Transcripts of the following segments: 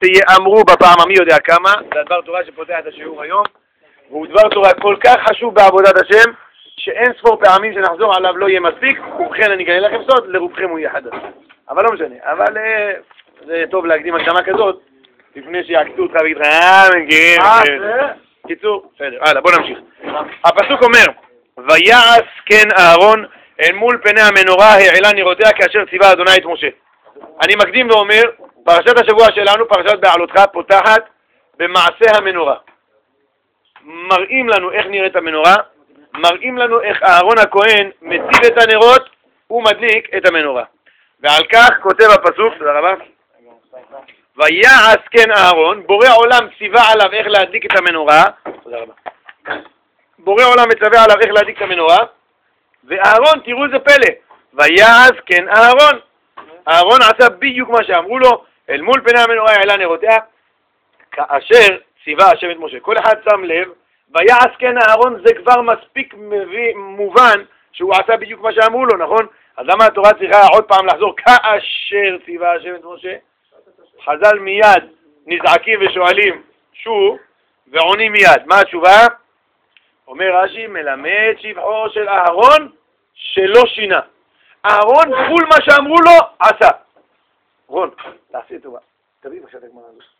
תיאמרו בפעם המי יודע כמה, זה הדבר תורה שפותח את השיעור היום, והוא דבר תורה כל כך חשוב בעבודת השם, שאין ספור פעמים שנחזור עליו לא יהיה מספיק, ובכן אני אגלה לכם סוד, לרובכם הוא יהיה חדש. אבל לא משנה, אבל זה טוב להקדים הקדמה כזאת, לפני שיעקצו אותך ויגיד לך, מכירים, קיצור, בסדר, הלאה, בוא נמשיך. הפסוק אומר, ויעש כן אהרון אל מול פני המנורה העלה נרותיה כאשר ציווה אדוני את משה. אני מקדים ואומר, פרשת השבוע שלנו, פרשת בעלותך, פותחת במעשה המנורה. מראים לנו איך נראית המנורה, מראים לנו איך אהרון הכהן מציב את הנרות ומדליק את המנורה. ועל כך כותב הפסוק, תודה רבה, ויעש כן אהרון, בורא עולם ציווה עליו איך להדליק את המנורה, תודה רבה. בורא עולם מצווה עליו איך להדליק את המנורה, ואהרון, תראו איזה פלא, ויעש כן אהרון. אהרון עשה בדיוק מה שאמרו לו, אל מול פני המנורה העלה נרותיה, כאשר ציווה השם את משה. כל אחד שם לב, ויעש כן אהרון זה כבר מספיק מובן שהוא עשה בדיוק מה שאמרו לו, נכון? אז למה התורה צריכה עוד פעם לחזור כאשר ציווה השם את משה? חז"ל מיד נזעקים ושואלים שוב ועונים מיד. מה התשובה? אומר רש"י, מלמד שבחו של אהרון שלא שינה. אהרון כול מה שאמרו לו עשה. רון, תעשי טובה. תביא בבקשה את הגמרא הזאת.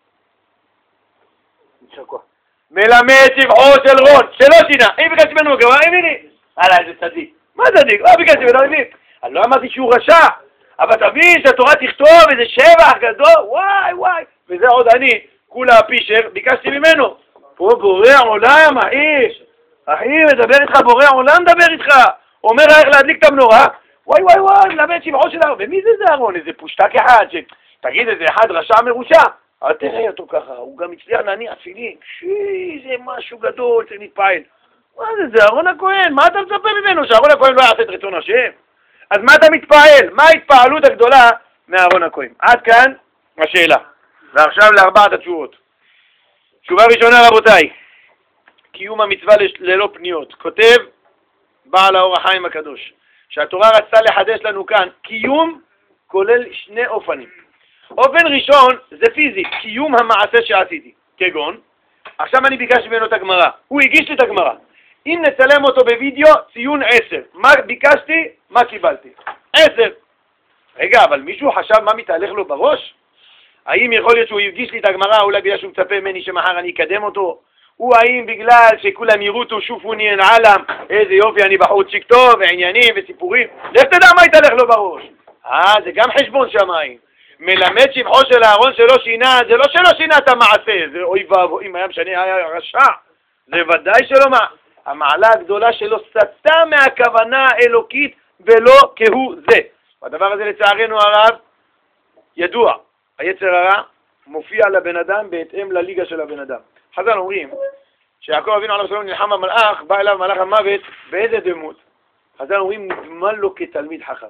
יישר כוח. מלמד שבחו של רון שלא שינה. אם ביקשתי ממנו גמרא, הנה. הלאה, איזה צדיק. מה צדיק? לא ביקשתי ממנו, הנה. אני לא אמרתי שהוא רשע. אבל תבין שהתורה תכתוב איזה שבח גדול, וואי, וזה עוד אני, כולה הפישר, ביקשתי ממנו. פה בורא עולם, אחי, מדבר איתך, בורא עולם מדבר איתך. אומר איך להדליק את המנורה, וואי, מלמד שבחו של אהרון. ומי זה אהרון? איזה פושטק אחד, תגיד איזה אחד רשע מרושע. אל תראה אותו ככה, הוא גם הצליח להניע תפילין. זה משהו גדול, צריך להתפעל. מה זה אהרון הכהן? מה אתה מצפה ממנו? שאהרון הכהן לא יעשה את רצון השם? אז מה אתה מתפעל? מה ההתפעלות הגדולה מאהרון הכהן? עד כאן השאלה. ועכשיו לארבעת התשובות. תשובה ראשונה רבותיי, קיום המצווה ללא פניות. כותב בעל האור החיים הקדוש, שהתורה רצתה לחדש לנו כאן, קיום כולל שני אופנים. אופן ראשון זה פיזי, קיום המעשה שעשיתי. כגון, עכשיו אני ביקשתי ממנו את הגמרא, הוא הגיש לי את הגמרא. אם נצלם אותו בווידאו, ציון 10. מה ביקשתי? מה קיבלתי? 10. רגע, אבל מישהו חשב מה מתהלך לו בראש? האם יכול להיות שהוא הגיש לי את הגמרא, אולי בגלל שהוא מצפה ממני שמחר אני אקדם אותו? הוא האם בגלל שכולם יראו אותו, שופוני אין עלם, איזה יופי, אני בחור צ'יק טוב, ועניינים וסיפורים? לך תדע מה יתהלך לו בראש. זה גם חשבון שמיים. מלמד שבחו של אהרון שלא שינה, זה לא שלא שינה את המעשה, זה אוי ואבוי, אם היה משנה, היה רשע. זה ודאי שלא מה. המעלה הגדולה שלו סטה מהכוונה האלוקית ולא כהוא זה. והדבר הזה לצערנו הרב ידוע. היצר הרע מופיע לבן אדם בהתאם לליגה של הבן אדם. חז"ל אומרים שיעקב אבינו עליו השלום נלחם במלאך, בא אליו מלאך המוות, באיזה דמות? חז"ל אומרים נגמל לו כתלמיד חכם.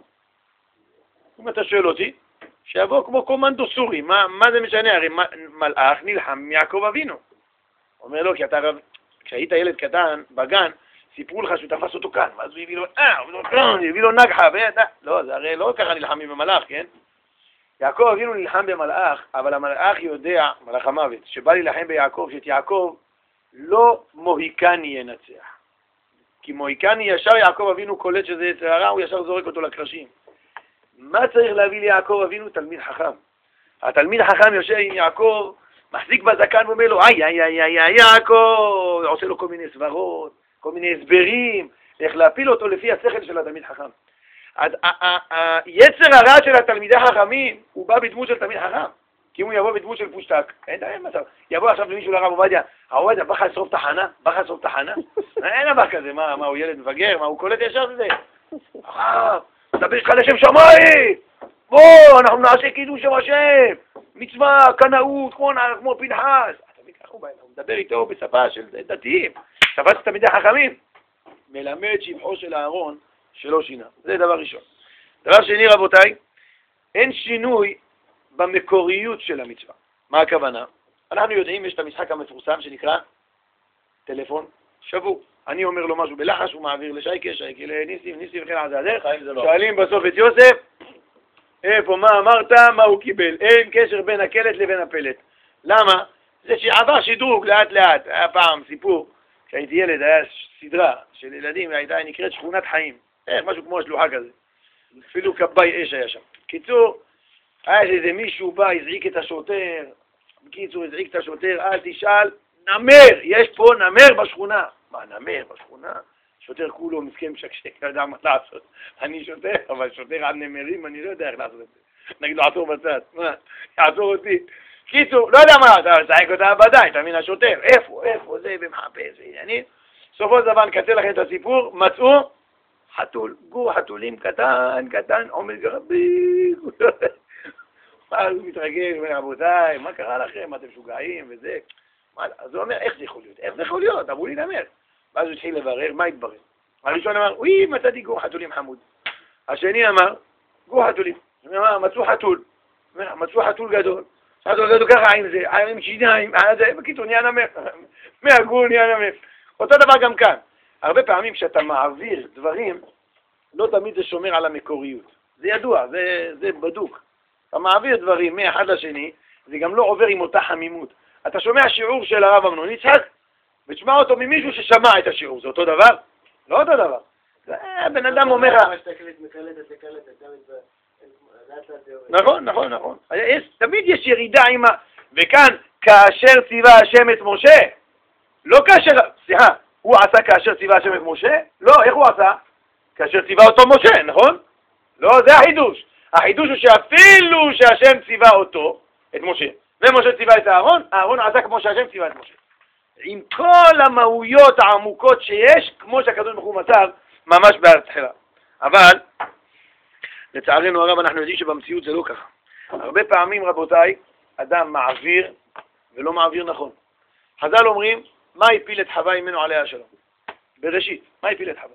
אם אתה שואל אותי, שיבוא כמו קומנדו סורי, מה זה משנה? הרי מלאך נלחם עם יעקב אבינו. אומר לו, כי אתה כשהיית ילד קטן בגן, סיפרו לך שהוא תפס אותו כאן, ואז הוא הביא לו נגחה, לא, זה הרי לא ככה נלחמים במלאך, כן? יעקב אבינו נלחם במלאך, אבל המלאך יודע, מלאך המוות, שבא להילחם ביעקב, שאת יעקב לא מוהיקני ינצח. כי מוהיקני ישר יעקב אבינו קולט שזה יצר הרע, הוא ישר זורק אותו לקרשים. מה צריך להביא ליעקב אבינו? תלמיד חכם. התלמיד החכם יושב עם יעקב, מחזיק בזקן ואומר לו, יעקב, עושה לו כל מיני סברות, כל מיני הסברים, איך להפיל אותו לפי השכל של התלמיד חכם. היצר הרע של התלמידי חכמים, הוא בא בדמות של תלמיד חכם. כי אם הוא יבוא בדמות של פושטק, אין מצב. יבוא עכשיו למישהו לרב עובדיה, הרב עובדיה, בא לך לשרוף תחנה? אין דבר כזה, מה, הוא ילד מבגר? מה, הוא קולט ישר לזה? דבר איתך לשם שמיים! בוא, אנחנו נעשה קידוש שם השם! מצווה, קנאות, כמו פנחס. הוא מדבר איתו בשפה של דתיים, שפה של תלמידי חכמים. מלמד שבחו של אהרון שלא שינה. זה דבר ראשון. דבר שני רבותיי, אין שינוי במקוריות של המצווה. מה הכוונה? אנחנו יודעים, יש את המשחק המפורסם שנקרא טלפון שבור. אני אומר לו משהו בלחש, הוא מעביר לשייקה, שייקה לניסים וכן על זה הדרך. שואלים בסוף את יוסף, איפה, מה אמרת, מה הוא קיבל. אין קשר בין הקלט לבין הפלט. למה? זה שעבר שדרוג לאט לאט. היה פעם סיפור, כשהייתי ילד, היה סדרה של ילדים, הייתה נקראת שכונת חיים. משהו כמו השלוחה כזה. אפילו כבאי אש היה שם. קיצור, היה איזה מישהו בא, הזעיק את השוטר. בקיצור, הזעיק את השוטר, אל תשאל, נמר, יש פה נמר בשכונה. מה, נמר בשכונה? שוטר כולו מסכם שקשק, לא יודע מה לעשות. אני שוטר, אבל שוטר על נמרים, אני לא יודע איך לעשות את זה. נגיד לו, עצור בצד. מה? יעצור אותי. קיצור, לא יודע מה, אתה צעק אותה בוודאי, אתה מבין השוטר, איפה זה במחפש, ועניינים. סופו של דבר נקצר לכם את הסיפור, מצאו חתול, גור חתולים קטן, עומד גרבי. אז הוא מתרגש, אומר, רבותיי, מה קרה לכם, אתם משוגעים וזה. אז הוא אומר, איך זה יכול להיות? אמרו לי נמר. ואז הוא התחיל לברר, מה התברר? הראשון אמר, אוי, מצאתי גור חתולים חמוד. השני אמר, גור חתולים. הוא אמר, מצאו חתול. מצאו חתול גדול. חתול גדול ככה עם זה, עם שיניים, בקיצור, נהיה נמר. מהגור נהיה נמר. אותו דבר גם כאן. הרבה פעמים כשאתה מעביר דברים, לא תמיד זה שומר על המקוריות. זה ידוע, זה בדוק. אתה מעביר דברים מאחד לשני, זה גם לא עובר עם אותה חמימות. אתה שומע שיעור של הרב אמנון יצחק, ותשמע אותו ממישהו ששמע את השיעור, זה אותו דבר? לא אותו דבר. בן אדם אומר... נכון. תמיד יש ירידה עם ה... וכאן, כאשר ציווה השם את משה, לא כאשר... סליחה, הוא עשה כאשר ציווה השם את משה? לא, איך הוא עשה? כאשר ציווה אותו משה, נכון? לא, זה החידוש. החידוש הוא שאפילו שהשם ציווה אותו, את משה, ומשה ציווה את אהרון, אהרון עשה כמו שהשם ציווה את משה. עם כל המהויות העמוקות שיש, כמו שהקדוש ברוך הוא מצב, ממש בארץ חירה. אבל, לצערנו הרב, אנחנו יודעים שבמציאות זה לא ככה. הרבה פעמים, רבותיי, אדם מעביר ולא מעביר נכון. חז"ל אומרים, מה הפיל את חווה ממנו עליה השלום? בראשית, מה הפיל את חווה?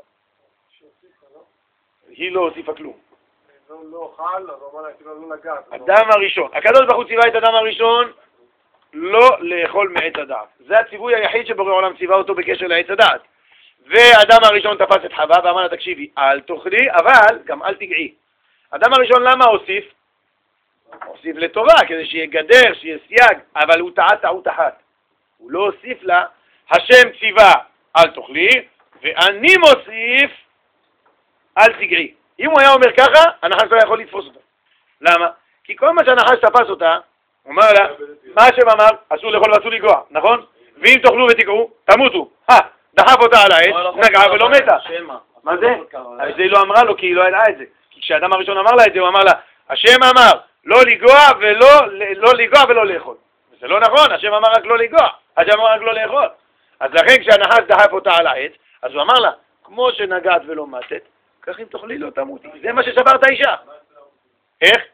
היא לא הוסיפה כלום. לא אוכל, אז הוא אמר לה, לא נגעת. אדם הראשון. הקדוש ברוך הוא ציווה את אדם הראשון לא לאכול מעץ הדעת. זה הציווי היחיד שבורא עולם ציווה אותו בקשר לעץ הדעת. ואדם הראשון תפס את חווה ואמר לה, תקשיבי, אל תאכלי, אבל גם אל תגעי. אדם הראשון למה הוסיף? הוסיף לטובה, כדי שיהיה גדר, שיהיה סייג, אבל הוא טעה טעות אחת. הוא לא הוסיף לה, השם ציווה, אל תאכלי, ואני מוסיף, אל תגעי. אם הוא היה אומר ככה, הנחש לא יכול לתפוס אותה. למה? כי כל מה שהנחש תפס אותה, הוא אומר לה, מה השם אמר? אסור לאכול ואסור לגוע, נכון? ואם תאכלו ותגעו, תמותו. דחף אותה על העץ, נגעה ולא מתה. מה זה? זה היא לא אמרה לו, כי היא לא ידעה את זה. כי כשהאדם הראשון אמר לה את זה, הוא אמר לה, השם אמר, לא לגוע ולא לאכול. זה לא נכון, השם אמר רק לא לגוע, השם אמר רק לא לאכול. אז לכן כשהנחש דחף אותה על העץ, אז הוא אמר לה, כמו שנגעת ולא מתת, כך אם תאכלי לא תמותי. זה מה ששבר את האישה. איך?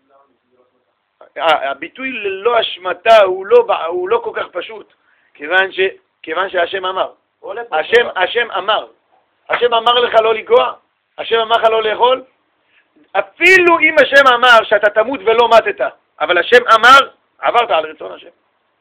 הביטוי ללא אשמתה הוא לא כל כך פשוט, כיוון שהשם אמר. השם אמר לך לא לגוע, השם אמר לך לא לאכול. אפילו אם השם אמר שאתה תמות ולא מתת, אבל השם אמר, עברת על רצון השם.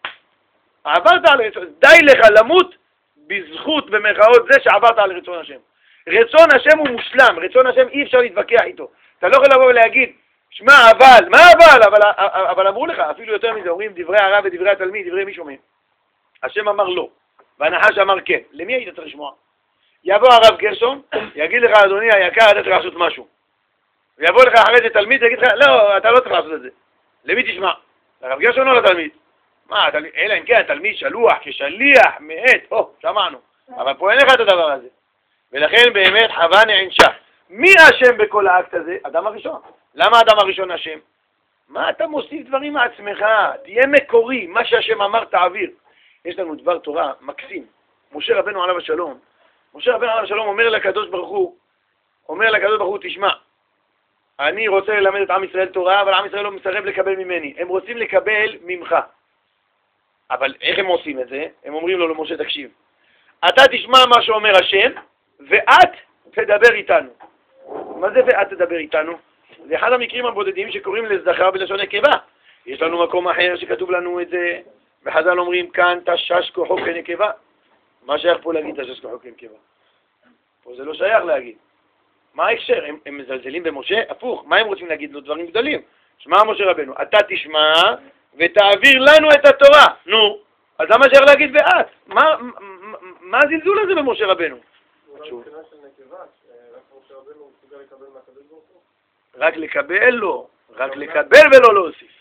די לך למות בזכות במרכאות זה שעברת על רצון השם. רצון השם הוא מושלם, רצון השם אי אפשר להתווכח איתו. אתה לא יכול לבוא ולהגיד, שמע, אבל אמרו לך, אפילו יותר מזה, אומרים דברי הרב ודברי התלמיד, דברי מי שומעים. השם אמר לא, והנחש אמר כן. למי היית צריך לשמוע? יבוא הרב גרשון, יגיד לך, אדוני היקר, אתה צריך לעשות משהו. ויבוא לך אחרי זה תלמיד, יגיד לך, לא, אתה לא צריך לעשות את זה. למי תשמע? לרב גרשון או לתלמיד? מה, אלא אם כן, התלמיד שלוח, כשליח, מעט, שמענו. אבל פה אין לך את הדבר הזה. ולכן באמת חווה נענשה. מי אשם בכל האקט הזה? אדם הראשון. למה אדם הראשון אשם? מה אתה מוסיף דברים מעצמך? תהיה מקורי, מה שהשם אמר תעביר. יש לנו דבר תורה מקסים. משה רבנו עליו השלום. משה רבנו עליו השלום אומר לקדוש ברוך הוא, תשמע, אני רוצה ללמד את עם ישראל תורה, אבל עם ישראל לא מסרב לקבל ממני. הם רוצים לקבל ממך. אבל איך הם עושים את זה? הם אומרים לו למשה, תקשיב. אתה תשמע מה שאומר השם, ואת תדבר איתנו. מה זה ואת תדבר איתנו? זה אחד המקרים הבודדים שקוראים לזכר בלשון נקבה. יש לנו מקום אחר שכתוב לנו את זה, וחז"ל אומרים כאן תשש כוחו כנקבה. מה שייך פה להגיד תשש כוחו כנקבה? פה זה לא שייך להגיד. מה ההקשר? הם מזלזלים במשה? הפוך, מה הם רוצים להגיד לו? דברים גדולים. שמע משה רבנו, אתה תשמע ותעביר לנו את התורה. נו, אז למה אפשר להגיד ואת? מה הזלזול הזה במשה רבנו? רק לקבל לא, רק לקבל ולא להוסיף.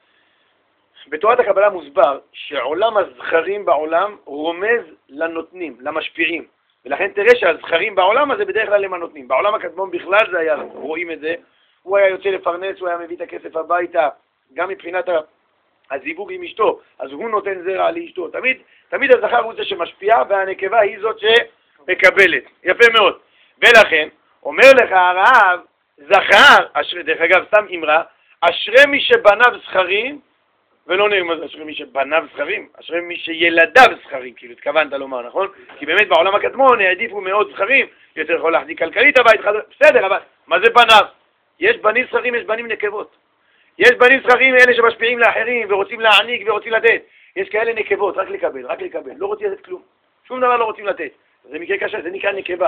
בתורת הקבלה מוסבר שעולם הזכרים בעולם רומז לנותנים, למשפיעים. ולכן תראה שהזכרים בעולם הזה בדרך כלל הם הנותנים. בעולם הקדמון בכלל זה היה, רואים את זה. הוא היה יוצא לפרנס, הוא היה מביא את הכסף הביתה, גם מבחינת הזיווג עם אשתו, אז הוא נותן זרע לאשתו. תמיד הזכר הוא זה שמשפיע, והנקבה היא זאת שמקבלת. יפה מאוד. ולכן, אומר לך הרב, זכר, דרך אגב, סתם אמרה, אשרי מי שבניו זכרים, ולא נאמר אשרי מי שבניו זכרים, אשרי מי שילדיו זכרים, כאילו התכוונת לומר, נכון? כי באמת בעולם הקדמון העדיפו מאוד זכרים, יותר יכול להחזיק כלכלית הבית, בסדר, אבל מה זה בניו? יש בנים זכרים, יש בנים נקבות. יש בנים זכרים אלה שמשפיעים לאחרים ורוצים להעניק ורוצים לתת. יש כאלה נקבות, רק לקבל, לא רוצים לתת כלום. שום דבר לא רוצים לתת. זה מקרה קשה, זה נקרא נקבה.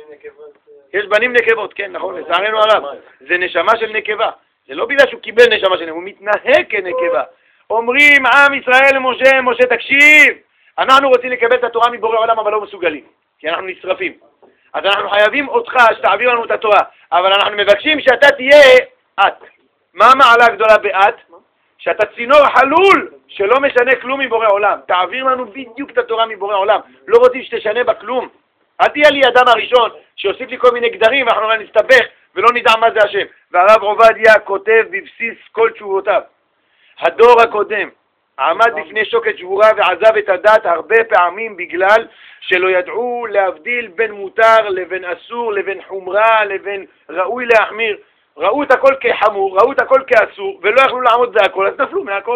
יש בנים נקבות, כן, נכון, לצערנו הרב. זה נשמה של נקבה. זה לא בגלל שהוא קיבל נשמה של נקבה, הוא מתנהג כנקבה. אומרים עם ישראל למשה, משה תקשיב, אנחנו רוצים לקבל את התורה מבורא עולם אבל לא מסוגלים, כי אנחנו נשרפים. אז אנחנו חייבים אותך שתעביר לנו את התורה, אבל אנחנו מבקשים שאתה תהיה את. מה המעלה הגדולה באת? שאתה צינור חלול שלא משנה כלום מבורא עולם. תעביר לנו בדיוק את התורה מבורא עולם. לא רוצים שתשנה בה כלום. אל תהיה לי אדם הראשון שיוסיף לי כל מיני גדרים ואנחנו נסתבך ולא נדע מה זה השם. והרב עובדיה כותב בבסיס כל תשובותיו. הדור הקודם עמד בפני שוקת שבורה ועזב את הדת הרבה פעמים בגלל שלא ידעו להבדיל בין מותר לבין אסור, לבין חומרה, לבין ראוי להחמיר. ראו את הכל כחמור, ראו את הכל כאסור, ולא יכלו לעמוד בהכל, אז נפלו מהכל.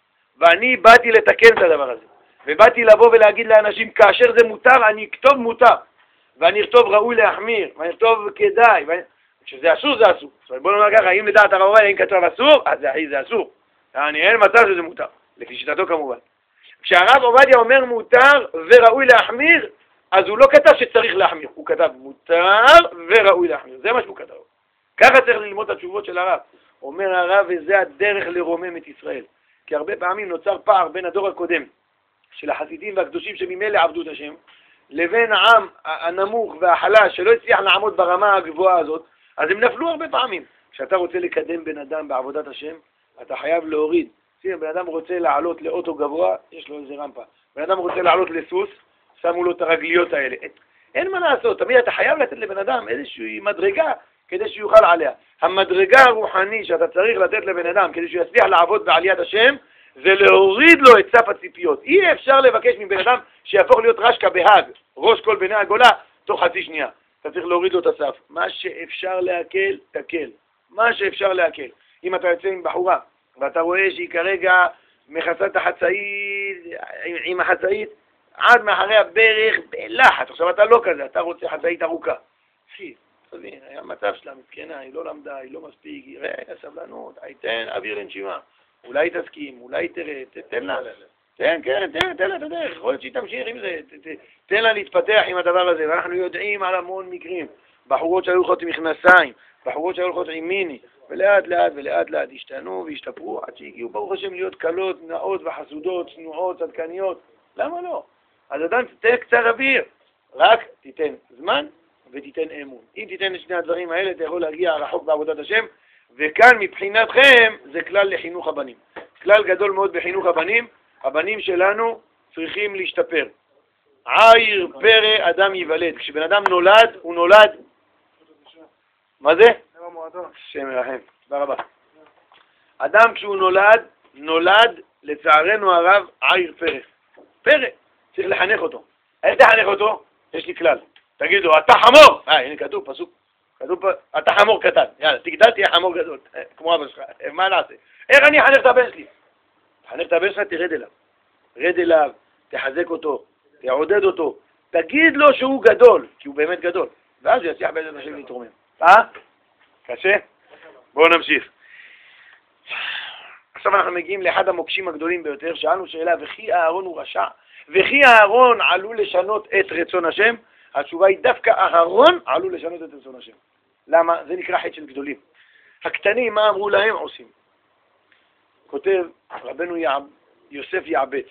ואני באתי לתקן את הדבר הזה. ובאתי לבוא ולהגיד לאנשים, כאשר זה מותר, אני אכתוב מותר. ואני אכתוב ראוי להחמיר, ואני אכתוב כדאי. כשזה אסור, זה אסור. בוא נאמר ככה, אם לדעת הרב עובדיה, אם כתוב אסור, אז זה אסור. אין מצב שזה מותר, לפי שיטתו כמובן. כשהרב עובדיה אומר מותר וראוי להחמיר, אז הוא לא כתב שצריך להחמיר, הוא כתב מותר וראוי להחמיר, זה מה שהוא כתב. ככה צריך ללמוד את התשובות של הרב. אומר הרב, וזה הדרך לרומם את ישראל. כי הרבה פעמים נוצר פער בין הדור הקודם, של החסידים והקדושים שממילא עבדו את השם, לבין העם הנמוך והחלש שלא הצליח לעמוד ברמה הגבוהה הזאת, אז הם נפלו הרבה פעמים. כשאתה רוצה לקדם בן אדם בעבודת השם, אתה חייב להוריד. בן אדם רוצה לעלות לאוטו גבוה, יש לו איזה רמפה. בן אדם רוצה לעלות לסוס, שמו לו את הרגליות האלה. אין מה לעשות, תמיד אתה חייב לתת לבן אדם איזושהי מדרגה כדי שיוכל עליה. המדרגה הרוחני שאתה צריך לתת לבן אדם כדי שהוא יצליח לעבוד בעליית השם, זה להוריד לו את סף הציפיות. אי אפשר לבקש מבן אדם שיהפוך להיות רשקה בהג, ראש כל בני הגולה, תוך חצי שנייה. אתה צריך להוריד לו את הסף. מה שאפשר להקל, תקל. מה שאפשר להקל. אם אתה יוצא עם בחורה, ואתה רואה שהיא כרגע מכסה את החצאית, עם החצאית, עד מאחורי הברך בלחץ. עכשיו אתה לא כזה, אתה רוצה חצאית ארוכה. תבין, היה מצב שלה מסכנה, היא לא למדה, היא לא מספיק, היא רגע, סבלנות, תן אוויר לנשימה. אולי תסכים, אולי תראה, תן לה. תן לה את הדרך, יכול להיות שהיא תמשיך עם זה, תן לה להתפתח עם הדבר הזה. ואנחנו יודעים על המון מקרים, בחורות שהיו הולכות עם מכנסיים, בחורות שהיו הולכות עם מיני, ולאט לאט השתנו והשתפרו עד שהגיעו ברוך השם להיות קלות, נאות וחסודות, צנועות, צדקניות. למה לא? אז אדם תתן קצר אוויר, רק תיתן זמן ותיתן אמון. אם תיתן את שני הדברים האלה, אתה יכול להגיע רחוק בעבודת השם, וכאן מבחינתכם זה כלל לחינוך הבנים. כלל גדול מאוד בחינוך הבנים, הבנים שלנו צריכים להשתפר. עיר פרא אדם ייוולד. כשבן אדם נולד, הוא נולד. מה זה? שם מרחם. תודה רבה. אדם כשהוא נולד לצערנו הרב עיר פרא. פרא. צריך לחנך אותו. איך תחנך אותו? יש לי כלל. תגיד לו, אתה חמור! הנה כתוב, פסוק. כתוב פה, אתה חמור קטן. יאללה, תגדל תהיה חמור גדול. כמו אבא שלך. מה נעשה? איך אני אחנך את הבן שלי? תחנך את הבן שלך, תרד אליו. רד אליו, תחזק אותו, תעודד אותו. תגיד לו שהוא גדול, כי הוא באמת גדול. ואז הוא יצליח בעזרת השם להתרומם. קשה? בואו נמשיך. עכשיו אנחנו מגיעים לאחד המוקשים הגדולים ביותר. שאלנו שאלה, וכי אהרון הוא רשע? וכי אהרון עלול לשנות את רצון השם? התשובה היא דווקא אהרון עלול לשנות את רצון השם. למה? זה נקרא חטא של גדולים. הקטנים, מה אמרו להם? עושים. כותב רבנו יוסף יעבץ,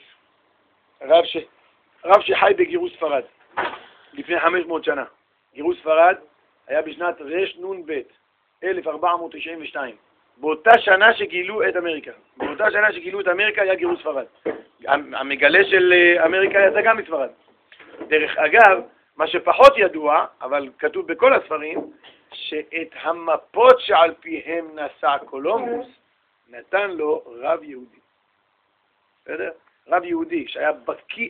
רב שחי בגירוש ספרד, לפני 500 שנה. גירוש ספרד היה בשנת רנ"ב, 1492. באותה שנה שגילו את אמריקה. באותה שנה שגילו את אמריקה היה גירוש ספרד. המגלה של אמריקה יצא גם מספרד. דרך אגב, מה שפחות ידוע, אבל כתוב בכל הספרים, שאת המפות שעל פיהם נסע קולומבוס, נתן לו רב יהודי. בסדר? רב יהודי שהיה בקיא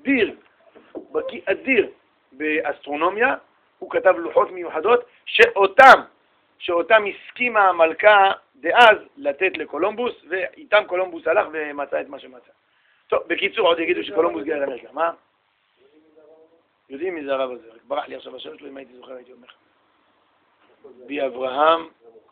אדיר באסטרונומיה, הוא כתב לוחות מיוחדות שאותם הסכימה המלכה דאז לתת לקולומבוס, ואיתם קולומבוס הלך ומצא את מה שמצא. טוב, בקיצור, עוד יגידו שקולומבוס גאה לאמריקה. מה? יודעים מי זה הרב הזה, רק ברח לי עכשיו השם שלו, אם הייתי זוכר הייתי אומר. בי אברהם,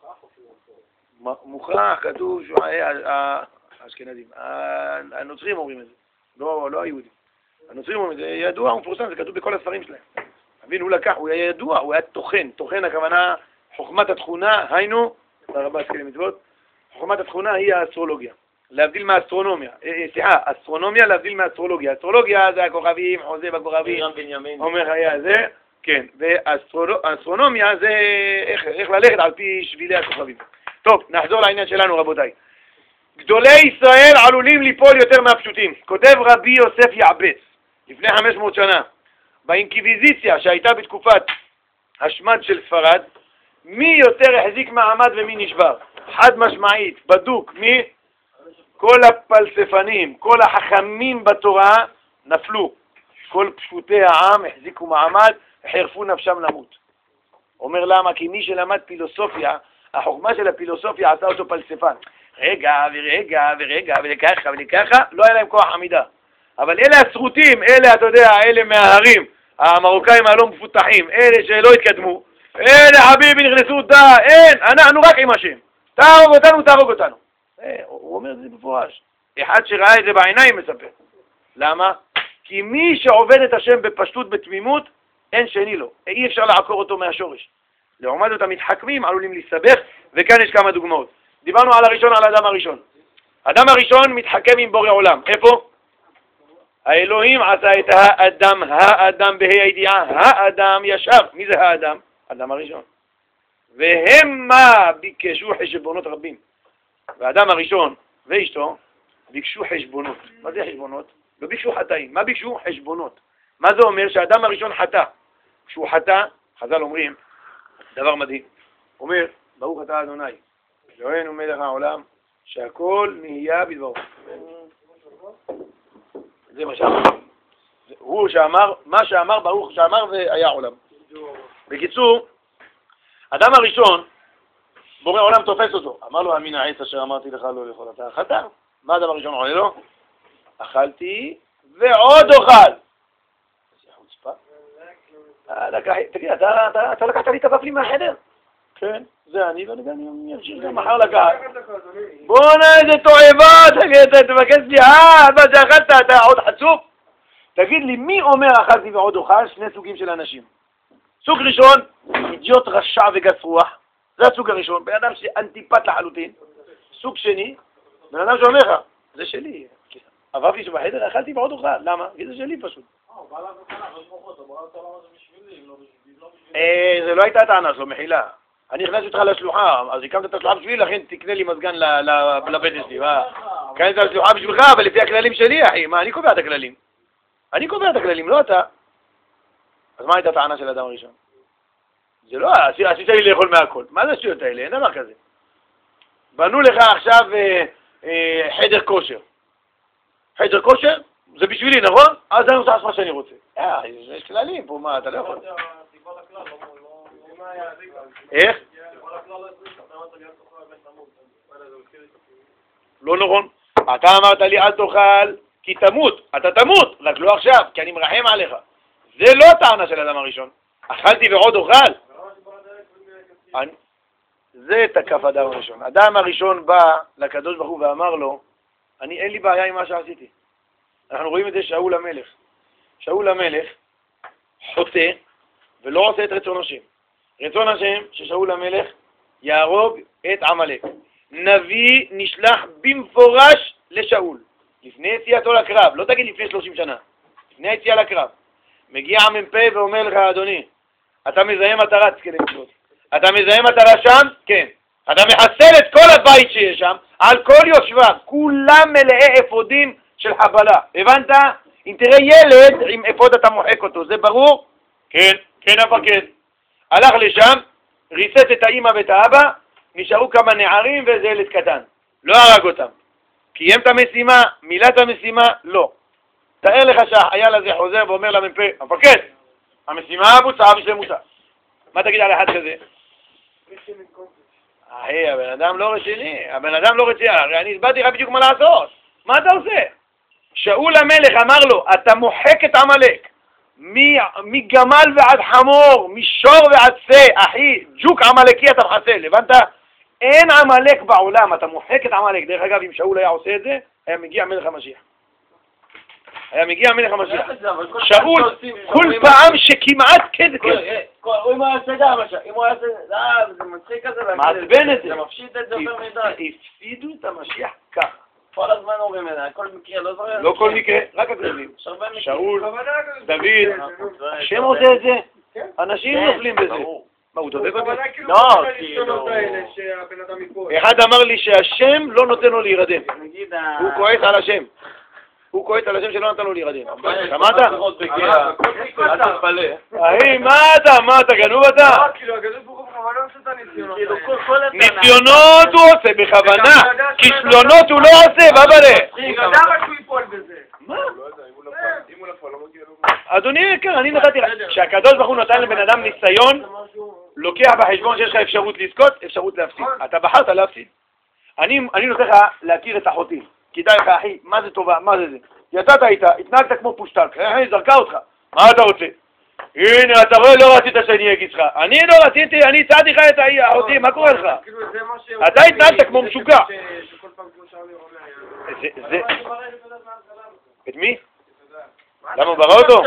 מוכרח, כתוב שהוא היה האשכנזים, הנוצרים אומרים את זה, לא היהודים. הנוצרים אומרים את זה, ידוע, הוא מפורסם, זה כתוב בכל הספרים שלהם. אבין, הוא לקח, הוא היה ידוע, הוא היה תוכן הכוונה, חוכמת התכונה, היינו, הרבה עסקי למצוות, חוכמת התכונה היא האסטרולוגיה, להבדיל מהאסטרונומיה, אסטרונומיה להבדיל מהאסטרולוגיה, אסטרולוגיה זה הכוכבים, חוזה בכוכבים, אומר היה זה, כן, ואסטרונומיה זה איך ללכת על פי שבילי הכוכבים. טוב, נחזור לעניין שלנו רבותיי. גדולי ישראל עלולים ליפול יותר מהפשוטים. כותב רבי יוסף יעבץ, לפני 500 שנה, באינקוויזיציה שהייתה בתקופת השמד של ספרד, מי יותר החזיק מעמד ומי נשבר? חד משמעית, בדוק, מי? כל הפלספנים, כל החכמים בתורה נפלו. כל פשוטי העם החזיקו מעמד, חרפו נפשם למות. אומר למה? כי מי שלמד פילוסופיה, החוכמה של הפילוסופיה עשה אותו פלספן. רגע ורגע ורגע ולככה ולככה, לא היה להם כוח עמידה. אבל אלה הסרוטים, אלה, אתה יודע, אלה מההרים, המרוקאים הלא מפותחים, אלה שלא התקדמו, אלה חביבי נכנסו דה, אין, אנחנו רק עם השם. תהרוג אותנו. הוא אומר את זה בפורש. אחד שראה את זה בעיניים מספר. למה? כי מי שעובד את השם בפשטות, בתמימות, אין שני לו. אי אפשר לעקור אותו מהשורש. לעומת זאת המתחכמים עלולים להסתבך, וכאן יש כמה דוגמאות. דיברנו על הראשון, על האדם הראשון. האדם הראשון מתחכם עם בורא עולם. איפה? האלוהים עשה את האדם בה"א הידיעה, האדם ישר. מי זה האדם? האדם הראשון. והם מה ביקשו חשבונות רבים. והאדם הראשון ואשתו ביקשו חשבונות. מה זה חשבונות? לא ביקשו חטאים. מה ביקשו? חשבונות. מה זה אומר? שהאדם הראשון חטא. כשהוא חטא, חז"ל אומרים, דבר מדהים. אומר, ברוך אתה אדוני, אלוהינו מלך העולם, שהכל נהיה בדברו. זה מה שאמר. הוא שאמר, מה שאמר, ברוך שאמר והיה עולם. בקיצור, אדם הראשון, בורא עולם תופס אותו. אמר לו, אמין העץ אשר אמרתי לך לא לאכול. אתה אכלת? מה האדם הראשון עונה לו? אכלתי ועוד אוכל. זה חוצפה. תגיד, אתה לקחת לי את הבפלים מהחדר? כן, זה אני, ואני גם אמשיך גם מחר לקחת. בוא'נה, איזה תועבה, תבקש לי, מה שאכלת, אתה עוד חצוף? תגיד לי, מי אומר אכלתי ועוד אוכל? שני סוגים של אנשים. סוג ראשון, אידיוט רשע וגס רוח. זה הסוג הראשון, בן אדם שאנטיפט לחלוטין. סוג שני, בן אדם שאומר לך, זה שלי. עברתי שבחדר אכלתי ועוד אוכל. למה? כי זה שלי פשוט. זה לא הייתה טענה שלו, מחילה. אני הכנסתי אותך לשלוחה, אז הקמת את השלוחה בשבילי, לכן תקנה לי מזגן לבית שלי. קנית את השלוחה בשבילך, אבל לפי הכללים שלי, אחי. מה, אני קובע את הכללים. אני קובע את הכללים, לא אתה. אז מה הייתה הטענה של האדם הראשון? זה לא, עשית לי לאכול מהכל. מה זה השטויות האלה? אין דבר כזה. בנו לך עכשיו חדר כושר. חדר כושר? זה בשבילי, נכון? אז אני רוצה לעשות מה שאני רוצה. יש כללים פה, מה, אתה לא יכול. איך? לא נכון. אתה אמרת לי אל תאכל כי תמות. אתה תמות, רק לא עכשיו, כי אני מרחם עליך. זה לא טענה של האדם הראשון. אכלתי ועוד אוכל. זה תקף האדם הראשון. האדם הראשון בא לקדוש ברוך הוא ואמר לו, אין לי בעיה עם מה שעשיתי. אנחנו רואים את זה שאול המלך. שאול המלך חוטא ולא עושה את רצון השם. רצון השם ששאול המלך יהרוג את עמלק. נביא נשלח במפורש לשאול, לפני יציאתו לקרב, לא תגיד לפני 30 שנה, לפני היציאה לקרב. מגיע המ"פ ואומר לך, אדוני, אתה מזהה מטרה, תזכה למצוות. אתה מזהה מטרה שם? כן. אתה מחסל את כל הבית שיש שם, על כל יושביו, כולם מלאי אפודים של חבלה. הבנת? אם תראה ילד עם אפוד אתה מוחק אותו, זה ברור? כן, כן המפקד. הלך לשם, ריסס את האמא ואת האבא, נשארו כמה נערים ואיזה ילד קטן. לא הרג אותם. קיים את המשימה, מילא את המשימה, לא. תאר לך שהחייל הזה חוזר ואומר למ"פ, המפקד, המשימה בוצעה בשלמותה. מה תגיד על אחד כזה? הבן אדם לא רציני, הרי אני הסברתי לך בדיוק מה לעשות. מה אתה עושה? שאול המלך אמר לו, אתה מוחק את עמלק, מגמל ועד חמור, משור ועד שא, אחי, ג'וק עמלקי אתה מחסל, הבנת? אין עמלק בעולם, אתה מוחק את עמלק. דרך אגב, אם שאול היה עושה את זה, היה מגיע מלך המשיח. שאול, כל פעם שכמעט כזה, אם הוא יעשה גם, אם הוא יעשה, זה מצחיק כזה, מעצבן את זה, זה מפשיט את זה יותר מדי. הפסידו את המשיח ככה. כל הזמן אומרים את זה, כל מקרה, לא זוכר? לא כל מקרה, רק הגדולים. שאול, דוד, השם עושה את זה, אנשים נופלים בזה. מה, הוא דודק אותי? לא, כאילו... אחד אמר לי שהשם לא נותן לו להירדם. הוא כועס על השם. הוא כועס על השם שלא נתן לו להירדם. שמעת? אל תתפלא. אחי, מה אתה גנוב אתה? כאילו, הגדול ברוך הוא בכוונה עושה את הניסיונות. ניסיונות הוא עושה בכוונה, כישלונות הוא לא עושה, בבלה. למה שהוא ייפול בזה? מה? אם הוא נפל, לא מגיע לו. אדוני יקר, אני נתתי לך, כשהקדוש ברוך הוא נתן לבן אדם ניסיון, לוקח בחשבון שיש לך אפשרות לזכות, אפשרות להפסיד. אתה בחרת להפסיד. אני נותן לך להכיר את אחותי. כדאי לך, אחי, מה זה טובה, מה זה זה? יצאת איתה, התנהגת כמו פושטק, אחי, זרקה אותך. מה אתה רוצה? הנה, אתה רואה, לא רצית שאני אגיד לך. אני לא רציתי, אני הצעתי לך את אחותי, מה קורה לך? אתה התנהגת כמו משוגע. זה... את מי? למה הוא ברא אותו?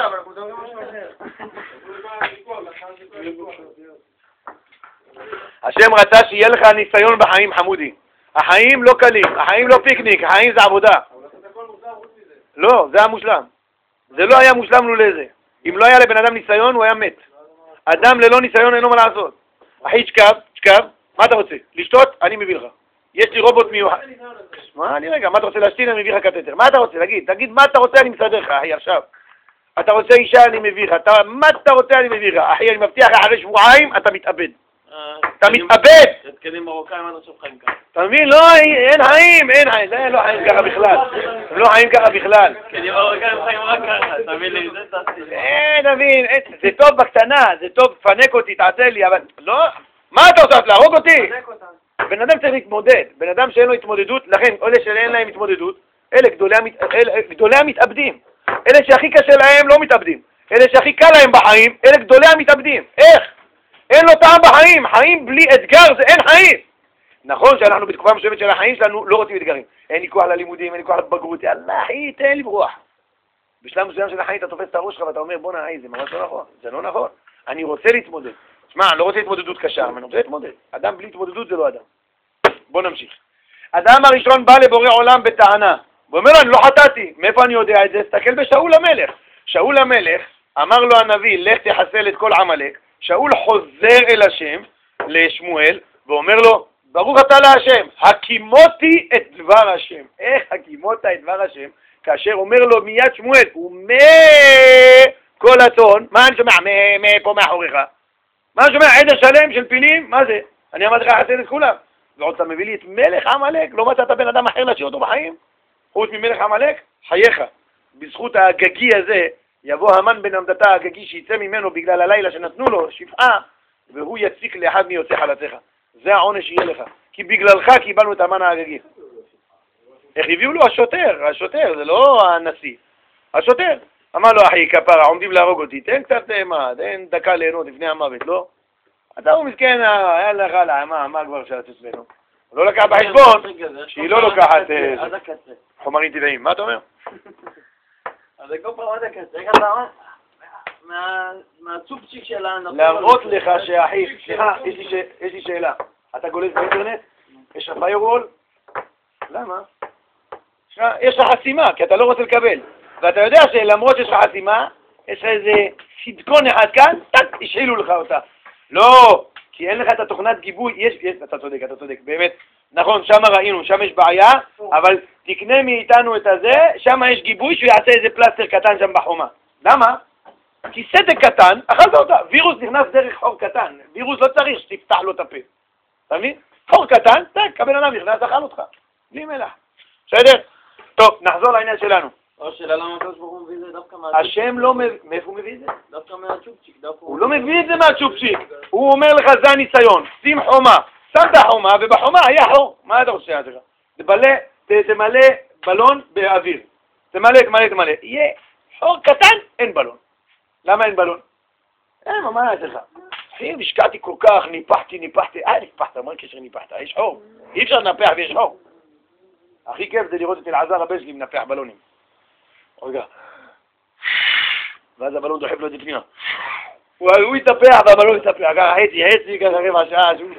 השם רצה שיהיה לך ניסיון בחיים, חמודי. החיים לא קלים, החיים לא פיקניק, החיים זה עבודה. לא, זה המושלם. זה לא היה מושלם לולא זה. אם לא היה לבן אדם ניסיון, הוא היה מת. אדם ללא ניסיון אינו מה לעשות. אחי, תשכב, מה אתה רוצה? לשתות? אני מביא לך. יש לי רובוט מיוחד. מה, אני רגע, מה אתה רוצה להשתין? אני מביא לך קטטר. מה אתה רוצה? תגיד מה אתה רוצה, אני מסדר לך, אחי, עכשיו. אתה רוצה אישה, אני מביא לך. מה אתה רוצה, אני מביא לך. אחי, אני מבטיח לך, אחרי שבועיים, אתה מתאבד. אתה מתאבד! תתקנים מרוקאים עד עכשיו חיים ככה. אתה מבין? לא, אין חיים, זה לא חיים ככה בכלל. הם לא חיים ככה בכלל. תתקנים מרוקאים חיים רק ככה, תבין לי, זה תעשי. תבין, זה טוב בקטנה, זה טוב, תפנק אותי, תעשה לי, אבל לא, מה אתה עושה? להרוג אותי? בן אדם צריך להתמודד, בן אדם שאין לו התמודדות, לכן, אלה שאין להם התמודדות, אלה גדולי המתאבדים. אלה שהכי קשה להם לא מתאבדים. אלה שהכי קל להם בחיים, אלה גדולי המתאבדים. איך? אין לו טעם בחיים, חיים בלי אתגר זה אין חיים. נכון שאנחנו בתקופה מסוימת של החיים שלנו לא רוצים אתגרים. אין לי כוח ללימודים, אין לי כוח לבגרות, יאללה אחי, תן לי ברוח. בשלב מסוים של החיים אתה תופס את הראש שלך ואתה אומר בוא נעי, זה ממש לא נכון, זה לא נכון. אני רוצה להתמודד. שמע, אני לא רוצה התמודדות קשה, אבל אני רוצה להתמודד. אדם בלי התמודדות זה לא אדם. בוא נמשיך. אדם הראשון בא לבורא עולם בטענה. הוא אומר לו, אני לא חטאתי. מאיפה אני יודע את זה? תסתכל בשאול המלך. שאול המלך אמר לו הנביא, לך תחסל את כל עמלק. שאול חוזר אל השם, לשמואל, ואומר לו, ברוך אתה להשם, הקימותי את דבר השם. איך הקימות את דבר השם? כאשר אומר לו מיד שמואל, כל הצאן, מה אני שומע? פה מאחוריך. מה אני שומע? עדר שלם של פילים? מה זה? אני אמרתי לך חסן את כולם. ועוד אתה מביא לי את מלך עמלק, לא מצאת בן אדם אחר להשאיר אותו בחיים? חוץ ממלך עמלק? חייך. בזכות הגגי הזה, יבוא המן בן עמדתה הגגי שיצא ממנו בגלל הלילה שנתנו לו שפעה, והוא יציק לאחד מיוצא חלציך. זה העונש שיהיה לך. כי בגללך קיבלנו את המן הגגי. איך הביאו לו? השוטר, זה לא הנשיא. השוטר. אמר לו, אחי, כפרה, עומדים להרוג אותי, תן קצת תן דקה ליהנות לפני המוות, לא? אתה הוא מסכן, היה לך מה כבר של עצמנו. הוא לא לקח בחשבון, שהיא לא לוקחת חומרים טבעיים. מה אתה אומר? אז זה כל פעם עוד הקצה, מהצ'ופצ'יק שלנו. להראות לך שהאחי, סליחה, יש לי שאלה. אתה גולש באינטרנט? יש לך firewall? למה? יש לך חסימה, כי אתה לא רוצה לקבל. ואתה יודע שלמרות שיש לך חסימה, יש לך איזה סדקון אחד כאן, טק, השאילו לך אותה. לא, כי אין לך את התוכנת גיבוי, אתה צודק, באמת. נכון, שם ראינו, שם יש בעיה, אבל תקנה מאיתנו את הזה, שם יש גיבוי שהוא יעשה איזה פלסטר קטן שם בחומה. למה? כי סדק קטן, אכלת אותה. וירוס נכנס דרך חור קטן. וירוס לא צריך שתפתח לו את הפה. אתה מבין? חור קטן, טק, הבן אדם נכנס, אכל אותך. בלי מלח. בסדר? טוב, נחזור לעניין שלנו. שאלה למה הקדוש ברוך הוא מביא את זה דווקא השם לא מביא, מאיפה הוא מביא את זה? דווקא מהצ'ופצ'יק. הוא לא מביא את זה מהצ'ופצ'יק. הוא אומר לך, זה הניסיון. שים חומה. שם את החומה, ובחומה היה חור. מה אתה רוצה? תמלא בלון באוויר. תמלא. יהיה חור קטן, אין בלון. למה אין בלון? אין, מה יש לך? אחי, השקעתי כל כך, ניפחתי. ניפחת, מה קשר ניפחת? יש חור. אי אפשר לנפח ויש חור. הכי כיף זה לראות את אלעזר הבן שלי מנפח בלונים. רגע. ואז הבלון דוחף לו את זה פנימה. הוא יתפח והבלון יתפח. ככה חצי, ככה רבע שעה, שהוא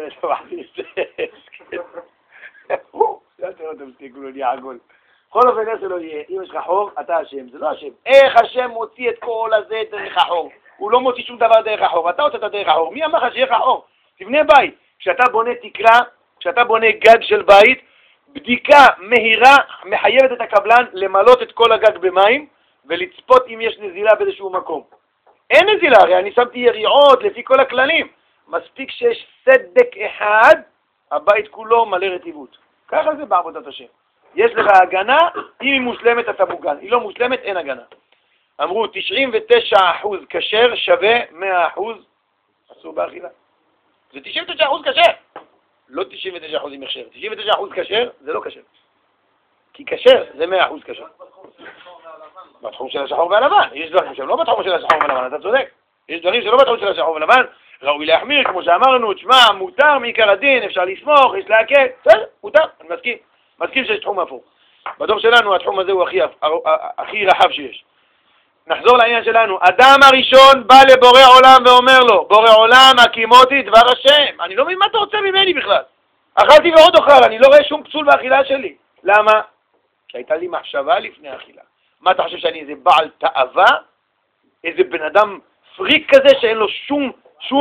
כל אופן איך שלא יהיה, אם יש לך חור, אתה השם, זה לא השם. איך השם מוציא את כל הזה דרך החור? הוא לא מוציא שום דבר דרך החור, אתה הוצאת דרך החור. מי אמר לך שיהיה לך חור? תבנה בית. כשאתה בונה תקרה, כשאתה בונה גג של בית, בדיקה מהירה מחייבת את הקבלן למלות את כל הגג במים ולצפות אם יש נזילה באיזשהו מקום. אין נזילה, הרי אני שמתי יריעות לפי כל הכללים. מספיק שיש סדק אחד, הבית כולו מלא רטיבות. ככה זה בעבודת השם. יש לך הגנה, אם היא מושלמת אתה מוגן. היא לא מושלמת, אין הגנה. אמרו 99% כשר שווה 100% אסור באכילה. זה 99% כשר. לא 99% עם הכשר. 99% כשר זה לא כשר. כי כשר זה 100% כשר. בתחום של השחור והלבן. יש דברים שהם לא בתחום של השחור והלבן, אתה צודק. יש דברים שלא בתחום של השחור והלבן. ראוי להחמיר, כמו שאמרנו, תשמע, מותר מעיקר הדין, אפשר לסמוך, יש להקל. בסדר, מותר, אני מסכים. מסכים שיש תחום הפוך. בדור שלנו התחום הזה הוא הכי רחב שיש. נחזור לעניין שלנו. אדם הראשון בא לבורא עולם ואומר לו, בורא עולם, הקימותי דבר השם. אני לא מבין מה אתה רוצה ממני בכלל. אכלתי ועוד אוכל, אני לא רואה שום פסול באכילה שלי. למה? כי הייתה לי מחשבה לפני האכילה. מה אתה חושב שאני איזה בעל תאווה? איזה בן אדם פריק כזה שאין לו שום...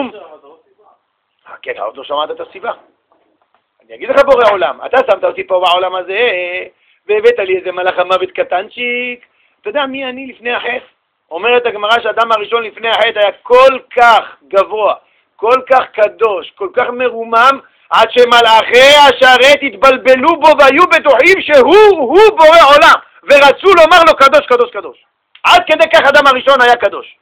כן, אתה עוד לא שמעת את הסיבה. אני אגיד לך בורא עולם, אתה שמת אותי פה בעולם הזה, והבאת לי איזה מלאך המוות קטנצ'יק. אתה יודע מי אני לפני החטא? אומרת הגמרא שהאדם הראשון לפני החטא היה כל כך גבוה, כל כך קדוש, כל כך מרומם, עד שמלאכי השרת התבלבלו בו והיו בטוחים שהוא בורא עולם, ורצו לומר לו קדוש, קדוש, קדוש. עד כדי כך האדם הראשון היה קדוש.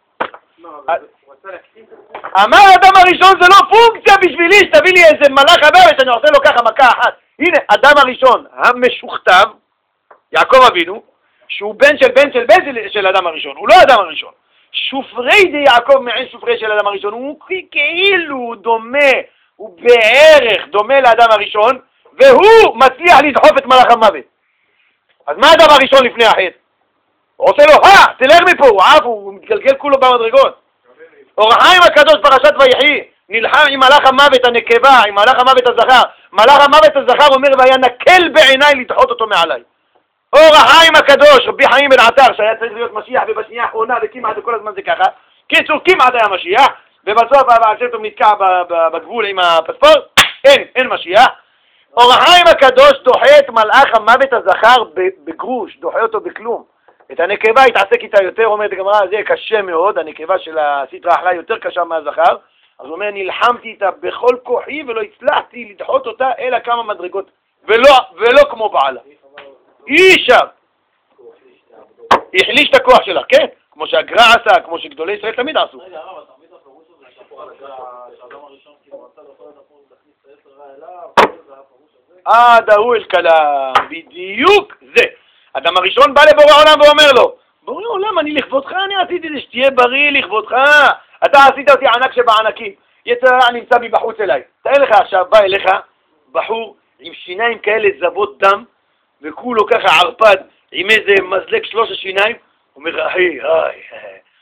אמר האדם הראשון זה לא פונקציה בשבילי שתביא לי איזה מלאך המוות שאני עושה לו ככה מכה אחת. הנה, אדם הראשון המשוכתב, יעקב אבינו, שהוא בן של אדם הראשון, הוא לא אדם הראשון. שופרי די יעקב מעין שופרי של אדם הראשון, הוא כאילו דומה, הוא בערך דומה לאדם הראשון, והוא מצליח לדחוף את מלאך המוות. אז מה האדם הראשון לפני החטא? הוא עושה לו, תלך מפה, הוא עף, הוא מתגלגל כולו במדרגות. אור החיים הקדוש פרשת ויחי, נלחם עם מלאך המוות הנקבה, עם מלאך המוות הזכר. מלאך המוות הזכר אומר, והיה נקל בעיניי לדחות אותו מעליי. אור החיים הקדוש, רבי חיים בן עטר, שהיה צריך להיות משיח ובשנייה האחרונה, וכמעט וכל הזמן זה ככה. קיצור, כמעט היה משיח, ובסוף הבעל שם טוב נתקע בגבול עם הפספורט, אין משיח. אור החיים הקדוש דוחה את מלאך המוות הזכר בגרוש, דוחה אותו בכלום. את הנקבה התעסק איתה יותר, אומרת הגמרא, זה קשה מאוד, הנקבה של הסטרא אחרא יותר קשה מהזכר. אז הוא אומר, נלחמתי איתה בכל כוחי ולא הצלחתי לדחות אותה אלא כמה מדרגות, ולא כמו בעלה. אי אפשר. החליש את הכוח שלה, כן? כמו שהגר"א עשה, כמו שגדולי ישראל תמיד עשו. רגע, הרב, תמיד הפירוש הזה שהאדם הראשון כאילו רצה לאכול את הפירוש להכניס את היצר רע אליו, זה הפירוש הזה? דהוא אל כלם, בדיוק זה. אדם הראשון בא לבורא עולם ואומר לו, בורא עולם, אני לכבודך, אני עשיתי את זה, שתהיה בריא לכבודך. אתה עשית אותי ענק שבענקים. יצר רע נמצא מבחוץ אליי. תאר לך עכשיו, בא אליך בחור עם שיניים כאלה זבות דם, וכולו ככה ערפד עם איזה מזלג 3 שיניים, הוא אומר, היי,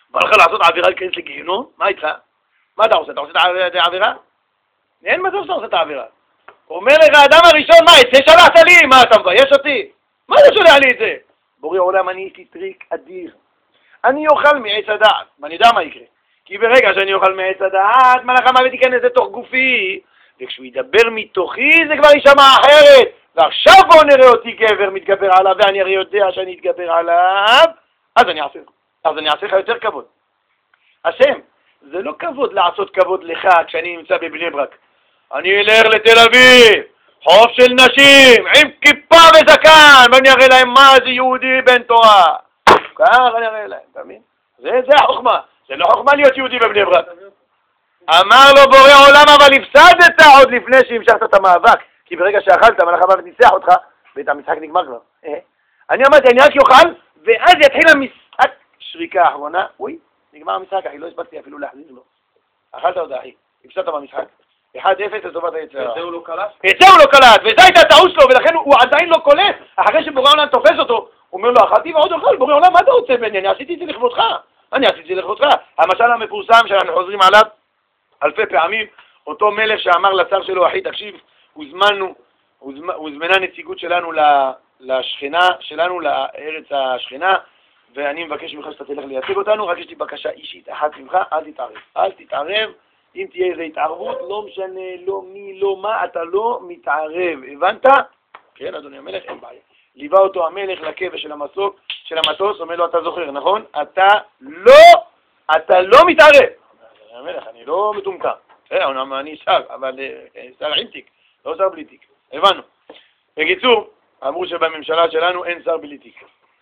בא לך לעשות עבירה להיכנס לגיהנום? מה איתך? מה אתה עושה? אתה עושה את העבירה? אין מצב שאתה עושה את העבירה. אומר לך, האדם הראשון, מה, את זה שלחת לי? מה, אתה מבייש אותי? מה אתה שולח לי את זה? בורא עולם, אני יש לי טריק אדיר. אני אוכל מעץ הדעת, ואני יודע מה יקרה. כי ברגע שאני אוכל מעץ הדעת, מלאך המוות ייכנס לתוך גופי, וכשהוא ידבר מתוכי זה כבר יישמע אחרת. ועכשיו בואו נראה אותי גבר מתגבר עליו, ואני הרי יודע שאני אתגבר עליו, אז אני אעשה לך יותר כבוד. השם, זה לא כבוד לעשות כבוד לך כשאני נמצא בבני ברק. אני אלך לתל אביב, חוף של נשים, עם כיפה וזקן, ואני אראה להם מה זה יהודי בן תורה. כך אני אראה להם, אתה מבין? זה החוכמה. זה לא חוכמה להיות יהודי בבני ברק. אמר לו בורא עולם, אבל הפסדת עוד לפני שהמשכת את המאבק. כי ברגע שאכלת, מלאך המוות ניצח אותך, ואת המשחק נגמר כבר. אני אמרתי, אני רק יאכל, ואז יתחיל המשחק. שריקה האחרונה, אוי, נגמר המשחק, אחי, לא הספקתי אפילו להחזיר לו. אכלת עוד, אחי, הפסדת במשחק. 1-0 לטובת היצרה. את זה הוא לא קלט? את זה הוא לא קלט, וזו הייתה הטעות שלו, ולכן הוא עדיין לא קולט. אחרי שבורא עולם תופס אותו, הוא אומר לו, אכלתי ועוד אוכל, בורא עולם, מה אתה רוצה ממני? אני עשיתי את זה לכבודך. המשל המפורסם שאנחנו חוזרים עליו אלפי פעמים, אותו מלך שאמר לשר שלו, אחי, תקשיב, הוזמנה נציגות שלנו לשכנה שלנו, לארץ השכנה, ואני מבקש ממך שאתה תלך לייצג אותנו, רק יש לי בקשה אישית אחת ממך, אל תתערב, אם תהיה איזו התערבות, לא משנה, לא מי, לא מה, אתה לא מתערב, הבנת? כן, אדוני המלך, אין בעיה. ליווה אותו המלך לכבש של המטוס, אומר לו, אתה זוכר, נכון? אתה לא מתערב. המלך, אני לא מטומטם. אני שר, אבל שר עם תיק, לא שר בלי תיק. הבנו. בקיצור, אמרו שבממשלה שלנו אין שר בלי תיק.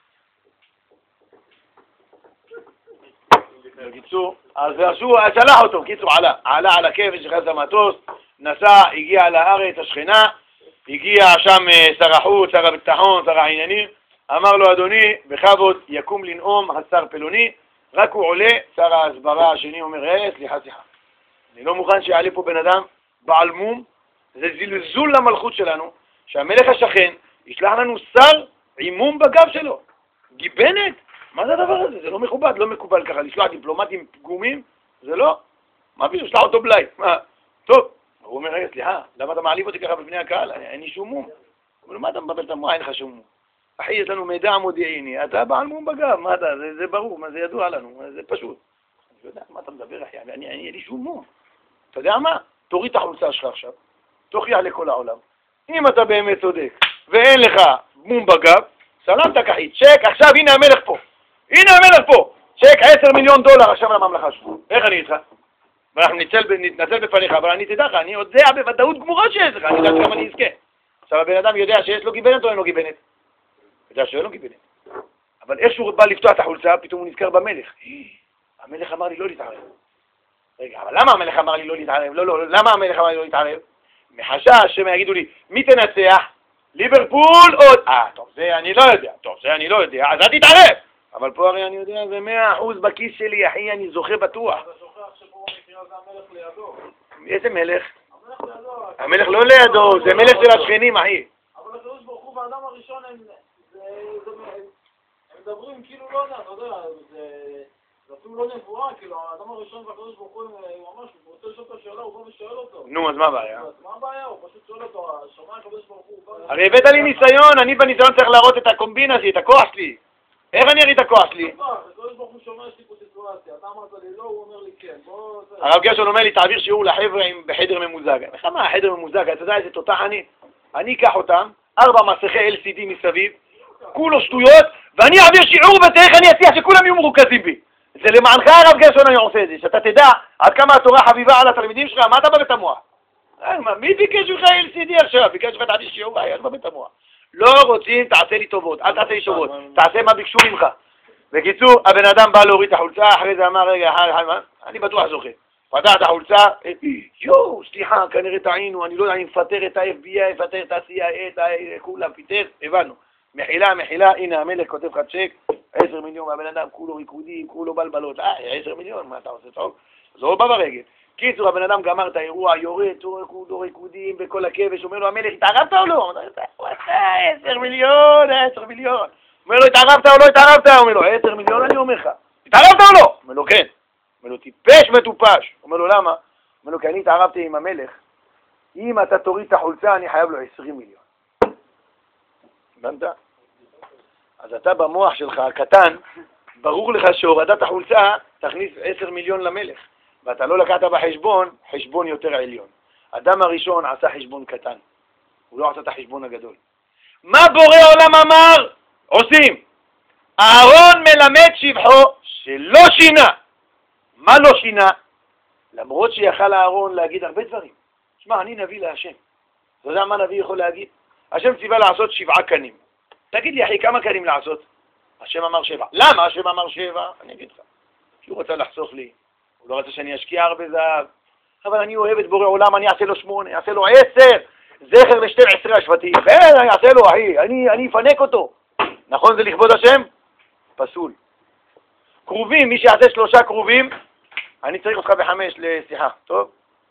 בקיצור, אז שלח אותו, בקיצור, עלה על הכבש שחז המטוס, נסע, הגיע לארץ השכנה, הגיע שם שר החוץ, שר הביטחון, שר העניינים, אמר לו, אדוני, בכבוד יקום לנאום השר פלוני, רק הוא עולה, שר ההסברה השני אומר, סליחה, אני לא מוכן שיעלה פה בן אדם בעל מום, זה זלזול למלכות שלנו, שהמלך השכן ישלח לנו שר עם מום בגב שלו, גיבנת, מה זה הדבר הזה? זה לא מכובד, לא מקובל ככה, לשלוח דיפלומטים פגומים, זה לא, מה פשוט, שלח אותו בלי, טוב, הוא אומר, סליחה, למה אתה מעליב אותי ככה בבני הקהל? אין לי שום מום. הוא אומר, מה אתה מבבל את המוח? אין לך שום מום. אחי, יש לנו מידע מודיעיני, אתה בעל מום בגב, מה אתה? זה ברור, זה ידוע לנו, זה פשוט. אני לא יודע, מה אתה מדבר, אחי? אין לי שום מום. אתה יודע מה? תוריד את החולצה שלך עכשיו, תוכיח לכל העולם. אם אתה באמת צודק, ואין לך מום בגב, סלמת כחית, צ'ק, עכשיו הנה המלך פה. הנה המלך פה. צ'ק $10 מיליון עכשיו לממלכה שלו. איך אני איתך? ואנחנו נתנצל בפניך, אבל אני תדע לך, אני יודע בוודאות גמורה שיש לך, אני יודע שגם אני אזכה. עכשיו הבן אדם יודע שיש לו גיבנת או אין לו גיבנת? יודע שאין לו גיבנת. אבל איך שהוא בא לפתוח את החולצה, פתאום הוא נזכר במלך. המלך אמר לי לא להתערב. רגע, אבל למה המלך אמר לי לא להתערב? לא, למה המלך אמר לי לא להתערב? מחשש שהם יגידו לי, מי תנצח? ליברפול או... טוב, זה אני לא יודע. אז אל תתערב! אבל פה הרי אני יודע, זה 100% בכיס שלי, אחי, אני זוכה בטוח. אתה שוכח שפה במקרה הזה המלך לידו. איזה מלך? המלך לידו. המלך לא לידו, זה מלך של השכנים, אחי. אבל הקדוש ברוך הוא והאדם הראשון הם מדברים כאילו לא יודע, אתה יודע, זה אפילו לא נבואה, כאילו, האדם הראשון והקדוש ברוך הוא ממש, הוא רוצה לשאול את השאלה, הוא בא ושואל אותו. נו, אז מה הבעיה? מה הבעיה? הוא פשוט שואל אותו, שומע הקדוש ברוך הוא. הרי הבאת לי ניסיון, אני בניסיון צריך להראות את הקומבינה שלי, את הכוח שלי. איך אני אראה את הכוח שלי? הקדוש ברוך הוא שומע יש לי פה סיטואציה, אתה אמרת לי לא, הוא אומר לי כן. הרב גרשון אומר לי, תעביר שיעור לחבר'ה בחדר ממוזג. איך מה החדר ממוזג? אתה יודע איזה תותח אני אקח אותם, 4 מסכי LCD מסביב, כולו שטויות, ואני אעביר שיעור ותראה איך אני אצליח שכולם יהיו מרוכזים בי. זה למענך הרב גרשון אני עושה את זה, שאתה תדע עד כמה התורה חביבה על התלמידים שלך, מה אתה בבית המוח? מי ביקש לך LCD עכשיו? ביקש לך תעביר שיעור, היה בבית המוח. לא רוצים, תעשה לי טובות, אל תעשה לי טובות, תעשה מה ביקשו ממך. בקיצור, הבן אדם בא להוריד את החולצה, אחרי זה אמר, רגע, אני בטוח זוכה. פתח את החולצה, סליחה, כנראה טעינו, אני לא יודע, אני מפטר את ה-FBI, מפטר את ה-CIA, כולם פיטר, הבנו. מחילה, הנה המלך כותב לך צ'ק, 10 מיליון, הבן אדם כולו ריקודים, כולו בלבלות, 10 מיליון, מה אתה עושה טוב? זה לא בא ברגל. קיצור, הבן אדם גמר את האירוע, יורד, כולו ריקודים בכל הכבש, אומר לו, המלך, התערבת או לא? 10 מיליון. אומר לו, התערבת או לא התערבת? אומר לו, 10 מיליון אני אומר לך. התערבת או לא? אומר לו, טיפש מטופש. אומר לו, למה? אומר לו, כי אני התערבתי עם המלך, אם אתה תוריד את החולצה, אני חייב לו 20 מיליון. הבנת? אז אתה במוח שלך, הקטן, ברור לך שהורדת החולצה תכניס 10 מיליון למלך, ואתה לא לקחת בחשבון, חשבון יותר עליון. אדם הראשון עשה חשבון קטן, הוא לא עשה את החשבון הגדול. מה בורא עולם אמר? עושים. אהרון מלמד שבחו שלא שינה. מה לא שינה? למרות שיכל אהרון להגיד הרבה דברים. שמע, אני נביא להשם. אתה יודע מה נביא יכול להגיד? השם ציווה לעשות 7 קנים. תגיד לי, אחי, כמה קנים לעשות? השם אמר 7. למה השם אמר 7? אני אגיד לך. כי הוא רצה לחסוך לי. הוא לא רצה שאני אשקיע הרבה זהב. אבל אני אוהב את בורא עולם, אני אעשה לו 8, אעשה לו 10. זכר ל12 השבטים. אני אעשה לו, אחי. אני אפנק אותו. נכון זה לכבוד השם? פסול. קרובים, מי שיעשה 3 קרובים, אני צריך אותך ב5 לשיחה, טוב?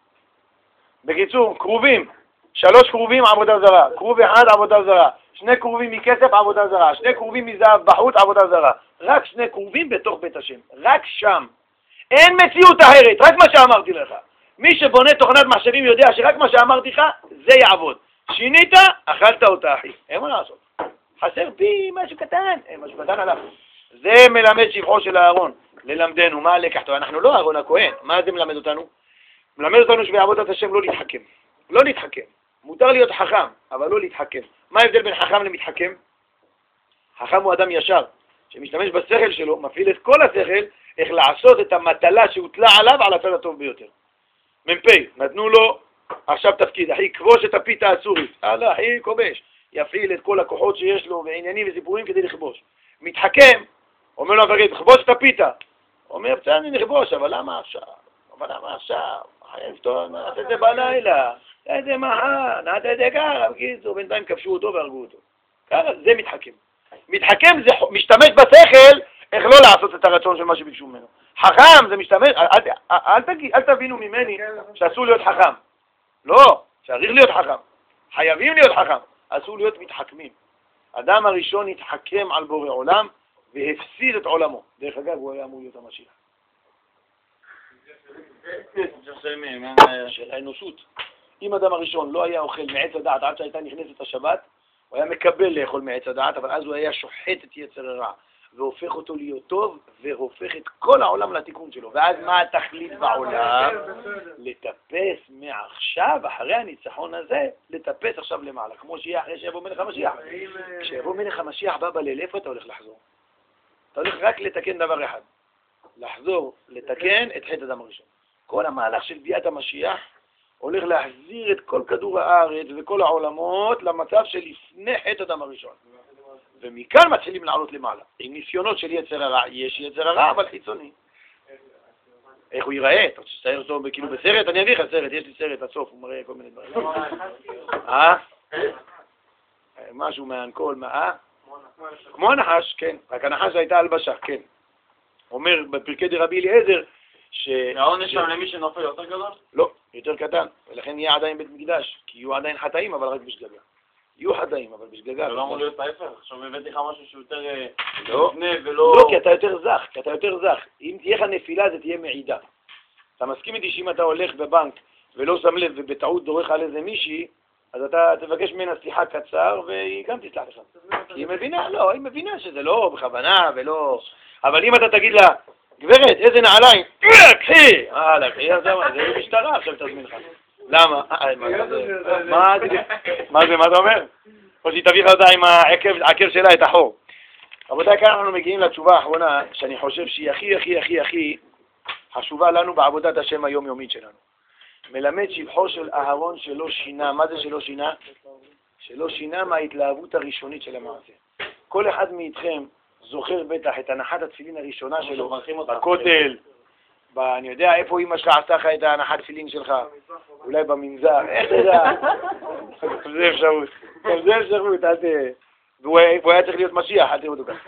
בקיצור, קרובים, 3 קרובים עבודה זרה, קרוב 1 עבודה זרה, 2 קרובים מכסף עבודה זרה, 2 קרובים מזהב בחוץ עבודה זרה, רק 2 קרובים בתוך בית השם, רק שם. אין מציאות אחרת, רק מה שאמרתי לך. מי שבונה תוכנת מחשבים יודע שרק מה שאמרתי לך, זה יעבוד. שינית, אכלת אותה, אחי. אין מה לעשות. חסר בי משהו קטן, משהו קטן עליו. זה מלמד שבחו של אהרון, ללמדנו. מה הלקח? אנחנו לא אהרון הכהן. מה זה מלמד אותנו? מלמד אותנו שבעבודת השם לא להתחכם. לא להתחכם. מותר להיות חכם, אבל לא להתחכם. מה ההבדל בין חכם למתחכם? חכם הוא אדם ישר, שמשתמש בשכל שלו, מפעיל את כל השכל, איך לעשות את המטלה שהוטלה עליו על הצד הטוב ביותר. מ"פ, נתנו לו עכשיו תפקיד, אחי, כבוש את הפיתה הסורית. אחי, כובש. יפעיל את כל הכוחות שיש לו ועניינים וסיפורים כדי לכבוש. מתחכם, אומר לו המפקד, לכבוש את הפיתה. אומר, בסדר, אני נכבוש, אבל למה עכשיו? נעשה את זה בלילה, נעשה את זה מחר, נעשה את זה ככה, בקיצור, בינתיים כבשו אותו והרגו אותו. ככה, זה מתחכם. מתחכם זה משתמש בשכל, איך לא לעשות את הרצון של מה שביקשו ממנו. חכם זה משתמש, אל תבינו ממני שאסור להיות חכם. לא, צריך להיות חכם. חייבים להיות חכם. אסור להיות מתחכמים. אדם הראשון התחכם על בורא עולם והפסיד את עולמו. דרך אגב, הוא היה אמור להיות המשיח. של האנושות. אם אדם הראשון לא היה אוכל מעץ הדעת עד שהייתה נכנסת השבת, הוא היה מקבל לאכול מעץ הדעת, אבל אז הוא היה שוחט את יצר הרע, והופך אותו להיות טוב, והופך את כל העולם לתיקון שלו. ואז מה התכלית בעולם? לטפס מעכשיו, אחרי הניצחון הזה, לטפס עכשיו למעלה, כמו שיהיה אחרי שיבוא מלך המשיח. כשיבוא מלך המשיח בא בליל, איפה אתה הולך לחזור? אתה הולך רק לתקן דבר אחד, לחזור, לתקן את חטא אדם הראשון. כל המהלך של ביאת המשיח הולך להחזיר את כל כדור הארץ וכל העולמות למצב שלפני חטא אדם הראשון. ומכאן מתחילים לעלות למעלה. עם ניסיונות של יצר הרע, יש יצר הרע, אבל חיצוני. איך הוא ייראה? אתה רוצה שתאר אותו כאילו בסרט? אני אביא לך סרט, יש לי סרט, הסוף, הוא מראה כל מיני דברים. משהו מהאנקול, כמו הנחש, כן. רק הנחש הייתה הלבשה, כן. אומר בפרקי דרבי אליעזר, העונש שם למי שנופל יותר גדול? לא, יותר קטן, ולכן יהיה עדיין בית מקדש, כי יהיו עדיין חטאים, אבל רק בשגגה. יהיו חטאים, אבל בשגגה. זה לא אמור להיות ההפך, עכשיו הבאתי לך משהו שיותר לפני ולא... לא, כי אתה יותר זך, אם תהיה לך נפילה זה תהיה מעידה. אתה מסכים איתי שאם אתה הולך בבנק ולא שם לב ובטעות דורך על איזה מישהי, אז אתה תבקש ממנה סליחה קצר והיא גם תסלח לך. כי היא מבינה, לא, היא מבינה שזה לא בכוונה ולא... אבל אם אתה תגיד לה, גברת, איזה נעליים? קחי! קחי, זה משטרה עכשיו תזמין לך. למה? מה אתה אומר? או שהיא תביא לך אותה עם העקב שלה את החור. רבותיי, כאן אנחנו מגיעים לתשובה האחרונה, שאני חושב שהיא הכי חשובה לנו בעבודת השם היומיומית שלנו. מלמד שבחו של אהרון שלא שינה. מה זה שלא שינה? שלא שינה מההתלהבות הראשונית של המעשה. כל אחד מאיתכם זוכר בטח את הנחת התפילין הראשונה שלו בכותל, אני יודע איפה אמא שלך עשתה לך את הנחת תפילין שלך, אולי במנזר, איך אתה יודע? זה אפשרות, והוא היה צריך להיות משיח, אל תראו אותו כאן.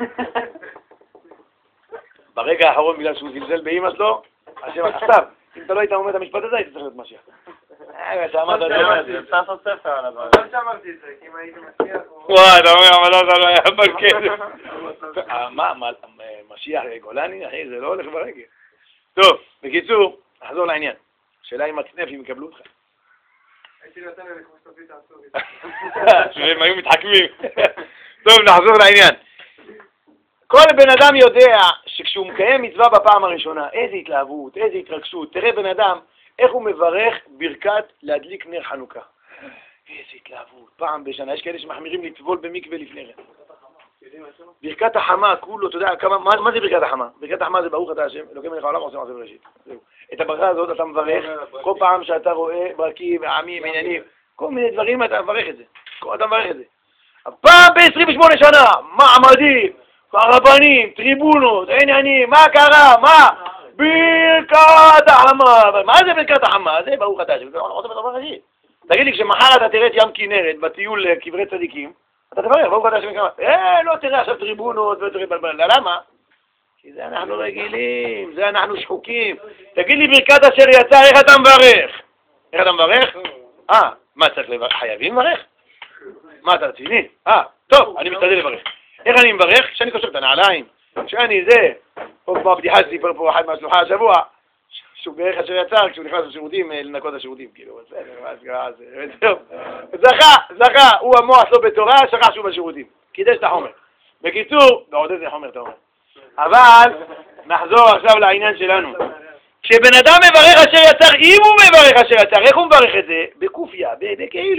ברגע האחרון בגלל שהוא זלזל באמא שלו, השם עכשיו, אם אתה לא היית אומר את המשפט הזה, היית צריך להיות משיח. שאמרת את זה. אפשר לעשות ספר על הבעיה. לא שאמרתי את זה, כי אם הייתי משיח... וואי, אתה אומר, אבל לא היה ברכת. מה, משיח גולני? אחי, זה לא הולך ברגל. טוב, בקיצור, נחזור לעניין. השאלה אם הצנפים יקבלו אותך. הייתי נותן להם כמו שתביא תעשו. שהם היו מתחכמים. טוב, נחזור לעניין. כל בן אדם יודע שכשהוא מקיים מצווה בפעם הראשונה, איזה התלהבות, איזה התרגשות. תראה בן אדם, איך הוא מברך ברכת להדליק נר חנוכה. איזה התלהבות, פעם בשנה. יש כאלה שמחמירים לטבול במקווה לפני כן. ברכת החמה, כולו, אתה יודע, מה זה ברכת החמה? ברכת החמה זה ברוך אתה השם, אלוקים מלך העולם עושה מעשה בראשית. את הברכה הזאת אתה מברך, כל פעם שאתה רואה ברקים, עמים, עניינים, כל מיני דברים אתה מברך את זה. אתה מברך את זה. פעם ב-28 שנה, מעמדים, הרבנים, טריבונות, עניינים, מה קרה? מה? ברכת החמה. מה זה ברכת החמה? זה ברוך אתה השם. תגיד לי, כשמחר אתה תראה את ים כנרת בטיול קברי צדיקים, אתה תברך, ברוך אתה השם כמה. לא תראה עכשיו טריבונות ותראה בלבל. למה? כי זה אנחנו רגילים, זה אנחנו שחוקים. תגיד לי ברכת אשר יצא, איך אתה מברך? איך אתה מברך? מה צריך לברך? חייבים לברך? מה אתה רציני? טוב, אני משתדל לברך. איך אני מברך? כשאני קושר את הנעליים, כשאני זה, פה כמו הבדיחה סיפר פה אחד מהשלוחה השבוע, שהוא בערך אשר יצא, כשהוא נכנס לשירותים, לנקות השירותים, כאילו, זכה, הוא המוח לא בתורה, שכח שהוא בשירותים, קידש את החומר. בקיצור, ועוד איזה חומר אתה אומר. אבל, נחזור עכשיו לעניין שלנו. כשבן אדם מברך אשר יצר, אם הוא מברך אשר יצר, איך הוא מברך את זה? בקופיה, בכאילו,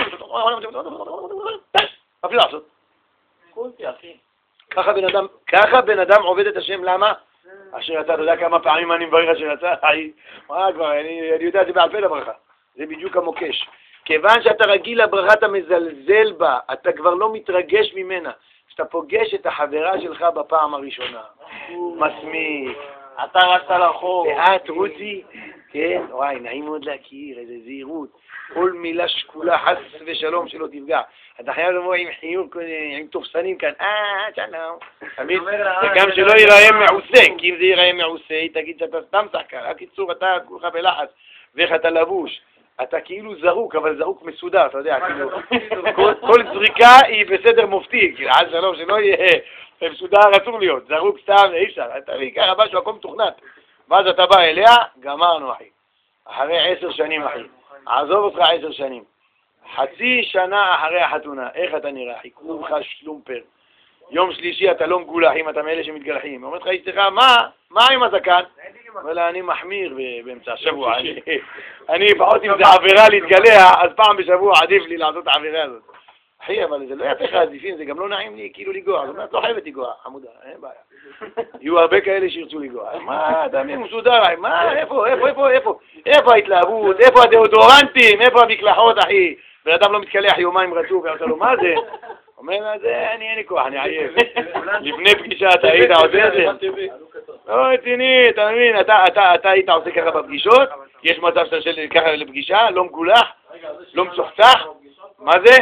אפילו לעשות. קופיה, אחי. ככה בן אדם עובד את השם, למה? אשר יצא, אתה יודע כמה פעמים אני מברך אשר יצא? מה כבר, אני יודע, זה בעל פה לברכה. זה בדיוק המוקש. כיוון שאתה רגיל לברכה, אתה מזלזל בה, אתה כבר לא מתרגש ממנה. כשאתה פוגש את החברה שלך בפעם הראשונה, מסמיק, אתה רצת לרחוב. ואת רוצי, כן, וואי, נעים מאוד להכיר, איזה זהירות. כל מילה שקולה, חס ושלום שלא תפגע. אתה חייב לבוא עם חיוך, עם תופסנים כאן, שלום. תמיד, וגם שלא ייראה מעושה, כי אם זה ייראה מעושה, היא תגיד שאתה סתם שחקן. הקיצור, אתה כולך בלחץ, ואיך אתה לבוש. אתה כאילו זרוק, אבל זרוק מסודר, אתה יודע, כאילו, כל זריקה היא בסדר מופתי, כאילו, שלום, שלא יהיה מסודר, אסור להיות, זרוק סתם, אי אפשר, אתה בעיקר הבא שהוא הכל מתוכנת, ואז אתה בא אליה, גמרנו אחי, אחרי 10 שנים אחי, עזוב אותך 10 שנים, חצי שנה אחרי החתונה, איך אתה נראה אחי, כולך שלומפר, יום שלישי אתה לא מגולח אם אתה מאלה שמתגלחים, אומרת לך אשתך, מה עם הזקן? אבל אני מחמיר באמצע השבוע, אני פחות אם זה עבירה להתגלח, אז פעם בשבוע עדיף לי לעשות את העבירה הזאת. אחי, אבל זה לא יפה לך עדיפים, זה גם לא נעים לי כאילו לגוע, זאת אומרת, לא חייבת לגוע, חמודה, אין בעיה. יהיו הרבה כאלה שירצו לגוע. מה, אתה מי מסודר, מה, איפה ההתלהבות, איפה הדאודורנטים, איפה המקלחות, אחי? בן אדם לא מתקלח יומיים רצוף, ואתה לו, מה זה? אומר לה, זה, אין לי כוח, אני עייף. לפני פגישה אתה היית עושה את זה? לא רציני, אתה מבין, אתה היית עושה ככה בפגישות, יש מצב שאתה עושה ככה לפגישה, לא מגולח, לא מצוחצח, מה זה?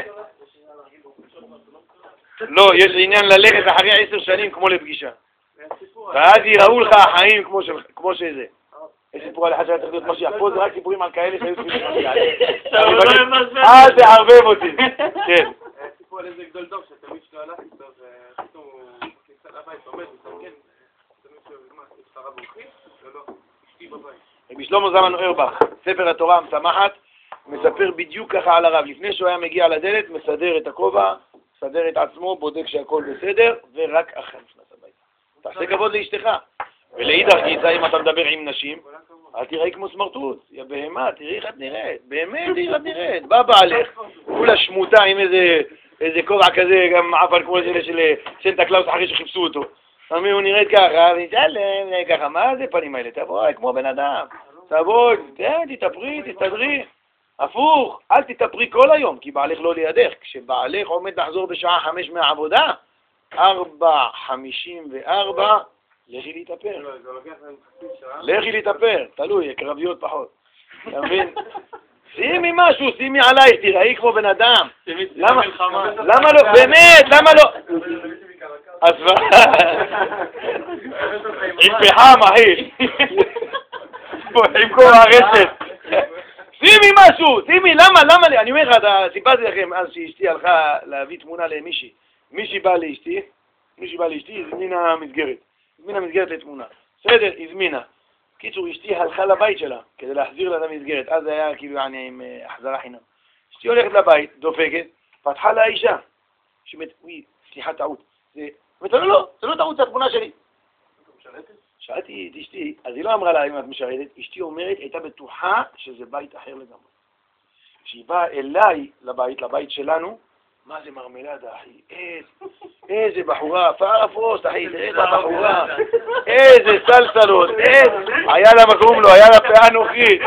לא, יש עניין ללכת אחרי 10 שנים כמו לפגישה. ואז יראו לך החיים כמו שזה. יש סיפור על אחד שהיה צריך להיות משיח, פה זה רק סיפורים על כאלה שהיו צריכים להיות משיח. זה ערבב אותי, כן. סיפור על איזה גדול דור שתמיד שלא הלך איתו ופתאום הוא כניסה לבית, עומד וסנגן, תמיד שהוא יש לך רב אורחי, לא, אשתי בבית. רבי שלמה זלמן אוירבך, ספר התורה המשמחת, מספר בדיוק ככה על הרב. לפני שהוא היה מגיע לדלת, מסדר את הכובע, מסדר את עצמו, בודק שהכל בסדר, ורק אחרי נכנס הביתה. תעשה כבוד לאשתך. ולאידך גיסא, אם אתה מדבר עם נשים, אל תראי כמו סמרטוט, יא בהמה, תראי איך את נראית, באמת תראי איך את נראית, בא בעלך, כולה שמוטה עם איזה כובע כזה, גם עפל כמו זה של סנטה קלאוס אחרי שחיפשו אותו. הוא נראית ככה, ונשאלם, ככה, מה זה פנים האלה? תבואי כמו בן אדם, תבואי, תתאפרי, תסתדרי. הפוך, אל תתאפרי כל היום, כי בעלך לא לידך. כשבעלך עומד לחזור בשעה 5 מהעבודה, 4:54, לכי להתאפר. לכי להתאפר, תלוי, קרביות פחות. אתה מבין? שימי משהו, שימי עלייך, תראי כמו בן אדם. למה לא? באמת, למה לא? אז עם פחם, אחי. עם כל הרשת. שימי משהו, שימי, למה לי? אני אומר לך, סיפרתי לכם, אז שאשתי הלכה להביא תמונה למישהי. מישהי באה לאשתי, הזמינה מסגרת לתמונה. בסדר, הזמינה. קיצור, אשתי הלכה לבית שלה כדי להחזיר לה את המסגרת, אז זה היה כאילו עם החזרה חינם. אשתי הולכת לבית, דופקת, פתחה לה אישה, סליחה, טעות. לא, זה לא טעות, זה התמונה שלי. שאלתי את אשתי, אז היא לא אמרה לה אם את משרתת, אשתי אומרת, הייתה בטוחה שזה בית אחר לגמרי. כשהיא באה אליי לבית שלנו, מה זה מרמלדה, אחי? איזה בחורה, פרפרוסט, אחי, איזה בחורה, איזה סלסלות, היה לה מקום לו, היה לה פאה נוחית,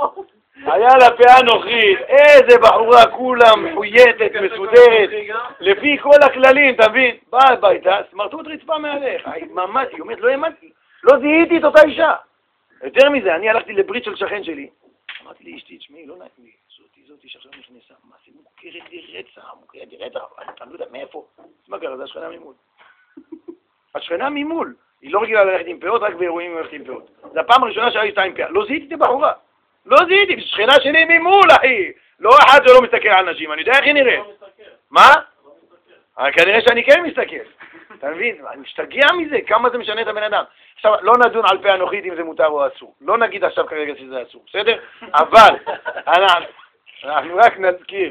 איזה בחורה, כולה מחויטת, מסודרת, לפי כל הכללים, אתה מבין? באה הביתה, סמרטוט רצפה מעליך, ממש, היא אומרת, לא האמנתי, לא זיהיתי את אותה אישה. יותר מזה, אני הלכתי לברית של שכן שלי, אמרתי לי, אשתי, תשמעי, לא נעים לי, זאתי שעכשיו נכנסה, מה זה מוכרת לי רצח, אני לא יודע מאיפה, מה קרה, זה השכנה ממול. השכנה ממול, היא לא רגילה ללכת עם פאות, רק באירועים היא הולכת עם פאות. זה הפעם הראשונה שהיא הייתה עם פאה, לא זיהיתי את הבחורה, לא זיהיתי, שכנה שלי ממול, אחי, לא אחד שלא מסתכל על נשים, אני יודע איך היא נראית. מה? כנראה שאני כן מסתכל, אתה מבין? אני משתגע מזה, כמה זה משנה את הבן אדם. עכשיו, לא נדון על פאה נוחית אם זה מותר או אסור, לא נגיד עכשיו כרגע שזה אסור, בסדר? אבל, אנחנו רק נזכיר,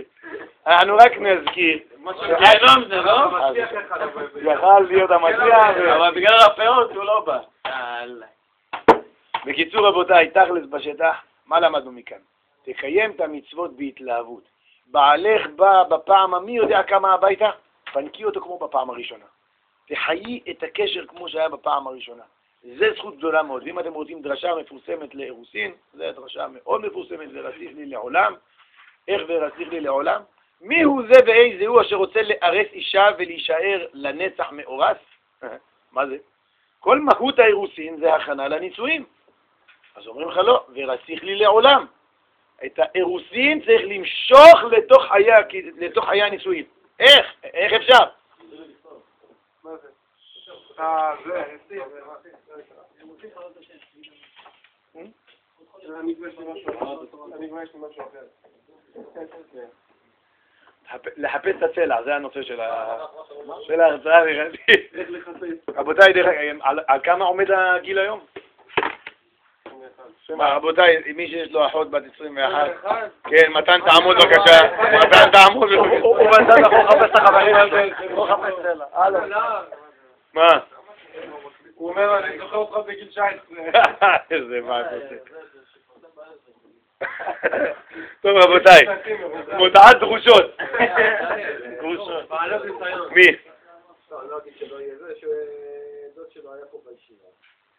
גיהנום זה לא? יכל להיות המשיח, אבל בגלל הפאות הוא לא בא. בקיצור רבותיי, תכלס בשטח, מה למדנו מכאן? תקיים את המצוות בהתלהבות. בעלך בא בפעם, מי יודע כמה הביתה? פנקי אותו כמו בפעם הראשונה. תחיי את הקשר כמו שהיה בפעם הראשונה. זה זכות גדולה מאוד. ואם אתם רוצים דרשה מפורסמת לאירוסין, זו דרשה מאוד מפורסמת, ורציך לי לעולם. איך ורציך לי לעולם? מי הוא זה ואיזה הוא אשר רוצה לארס אישה ולהישאר לנצח מאורס? מה זה? כל מהות האירוסין זה הכנה לנישואים. אז אומרים לך לא, ורציך לי לעולם. את האירוסין צריך למשוך לתוך חיי הנישואים. איך אפשר? מה זה? לחפש את הצלע, זה הנושא של ההרצאה. רבותיי, על כמה עומד הגיל היום? רבותיי, מי שיש לו אחות בת 21, כן, מתן תעמוד בבקשה, מתן תעמוד בבקשה. הוא בצד החוק חפש את החברים על זה, הוא חפש צלע. מה? הוא אומר, אני זוכר אותך בגיל 19. איזה מה אתה עושה. טוב רבותיי, מודעת דרושות. מי? לא אגיד שלא יהיה זה, שדוד שלו היה פה בישיבה.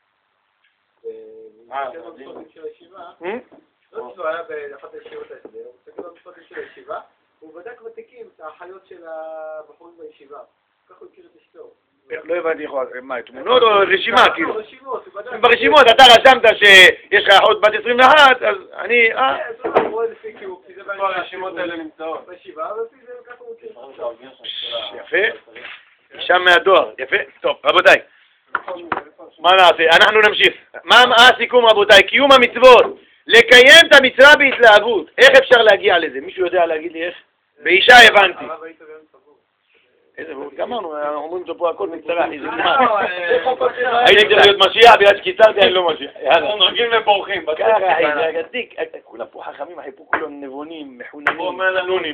דוד שלו היה באחת הישיבות ההסדר, הוא מסתכל במשפטים של הישיבה, הוא בדק ותיקים את האחיות של הבחורים בישיבה. ככה הוא הכיר את אשתו. לא הבנתי מה, תמונות או רשימה? ברשימות. ברשימות, אתה רשמת שיש לך אחות בת 21, אז אני... הוא רואה לפי קיוק, כי זה הרשימות האלה נמצאות. בישיבה, אבל זה ככה הוא מכיר. יפה, שם מהדואר, יפה. טוב, רבותיי, מה נעשה? אנחנו נמשיך. מה הסיכום רבותיי? קיום המצוות, לקיים את המצווה בהתלהבות. איך אפשר להגיע לזה? מישהו יודע להגיד לי איך? באישה הבנתי. איזה, גמרנו, אומרים לו פה הכל בקצרה, איזה נגמר. הייתי צריך להיות משיח, בגלל שקיצרתי אני לא משיח. אנחנו נוגעים ובורחים. ככה, זה הגדיק. כולם פה חכמים, אחי פה כולם נבונים, מחוננים, חנונים.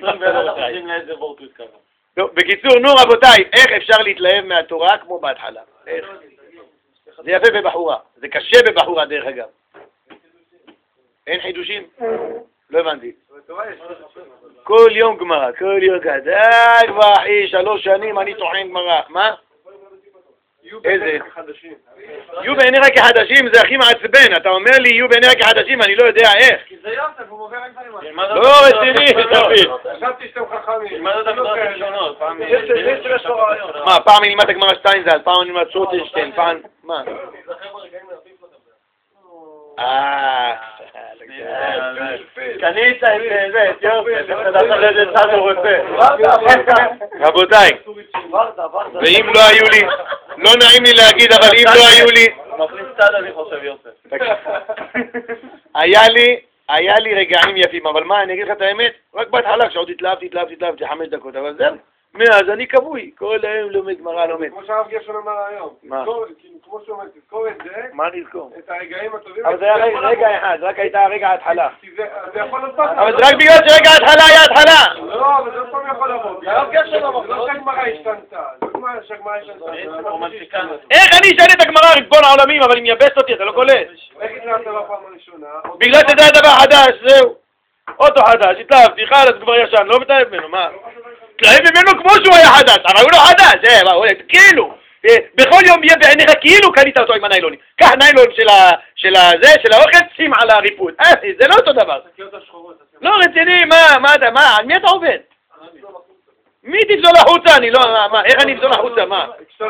בקיצור, נו רבותיי, איך אפשר להתלהב מהתורה כמו בהתחלה? איך? זה יפה בבחורה, זה קשה בבחורה דרך אגב. אין חידושים? לא הבנתי. כל יום גמרא, כל יום גדל, ואחי, 3 שנים אני טוחן גמרא. מה? איזה? יהיו בעיניך כחדשים, זה הכי מעצבן. אתה אומר לי, יהיו בעיניך כחדשים, אני לא יודע איך. כי זה יוסף, הוא מוביל עם דברים. לא רציני, תבין. חשבתי שאתם חכמים. מה זה דקות ראשונות? מה, פעם נלמד הגמרא שטיינזלץ, פעם נלמד שוטנשטיין, פעם... מה? קנית את זה, את יופי, תדעת לאיזה צד הוא רוצה. רבותיי, ואם לא היו לי, לא נעים לי להגיד, אבל אם לא היו לי... מכניס צד אני חושב יוסף. היה לי רגעים יפים, אבל מה, אני אגיד לך את האמת, רק בהתחלה כשעוד התלהבתי 5 דקות, אבל זהו, מאז אני כבוי, כל היום לומד גמרא לומד. כמו שהרב גרשון אמר היום. מה? כמו שהוא אומר, תזכור את זה. מה נזכור? את הרגעים הטובים. אבל זה היה רגע אחד, רק הייתה הרגע ההתחלה. זה יכול לבוא. אבל זה רק בגלל שרגע ההתחלה היה התחלה. לא, אבל זה עוד פעם יכול לבוא. הרב גרשון אמר, זה לא שהגמרא השתנתה. זה לא שהגמרא השתנתה. איך אני אשאל את הגמרא ריבון העולמים, אבל היא מייבסת אותי, אתה לא קולט. איך התלהבת בפעם הראשונה? בגלל שזה הדבר חדש, זהו. אוטו חדש, התלהבתי, חלאס כבר ישן, לא מתלהב ממנו, מה? תלהב ממנו כמו שהוא היה חדש, אבל הוא לא חדש, כאילו. בכל יום יהיה בעיניך כאילו קנית אותו עם הניילונים. קח ניילון של האוכל, שים על הריפוד. זה לא אותו דבר. לא רציני, מה, על מי אתה עובד? מי תפזול החוצה? אני לא, איך אני אפזול החוצה, מה?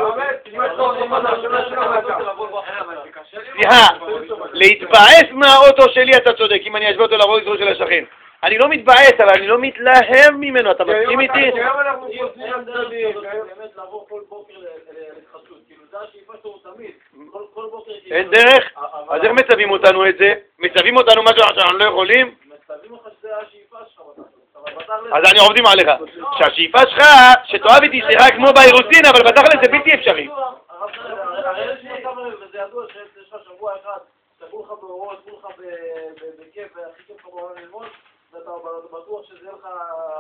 סליחה, להתבאס מהאוטו שלי אתה צודק, אם אני אשווה אותו לרולס רויס של השכן. אני לא מתבאס, אבל אני לא מתלהב ממנו, אתה מסכים איתי? אין דרך? אז איך מצווים אותנו את זה? מצווים אותנו משהו שאנחנו לא יכולים? אז אני עובדים עליך. שהשאיפה שלך, שתאהב איתי שיחה כמו באירוסין, אבל בתכל'ס זה בלתי אפשרי. וזה ידוע שיש לך שבוע אחד, תגעו לך באורות, תגעו לך בכיף, והכי כיף לך בעולם ללמוד, ואתה בטוח שזה יהיה לך,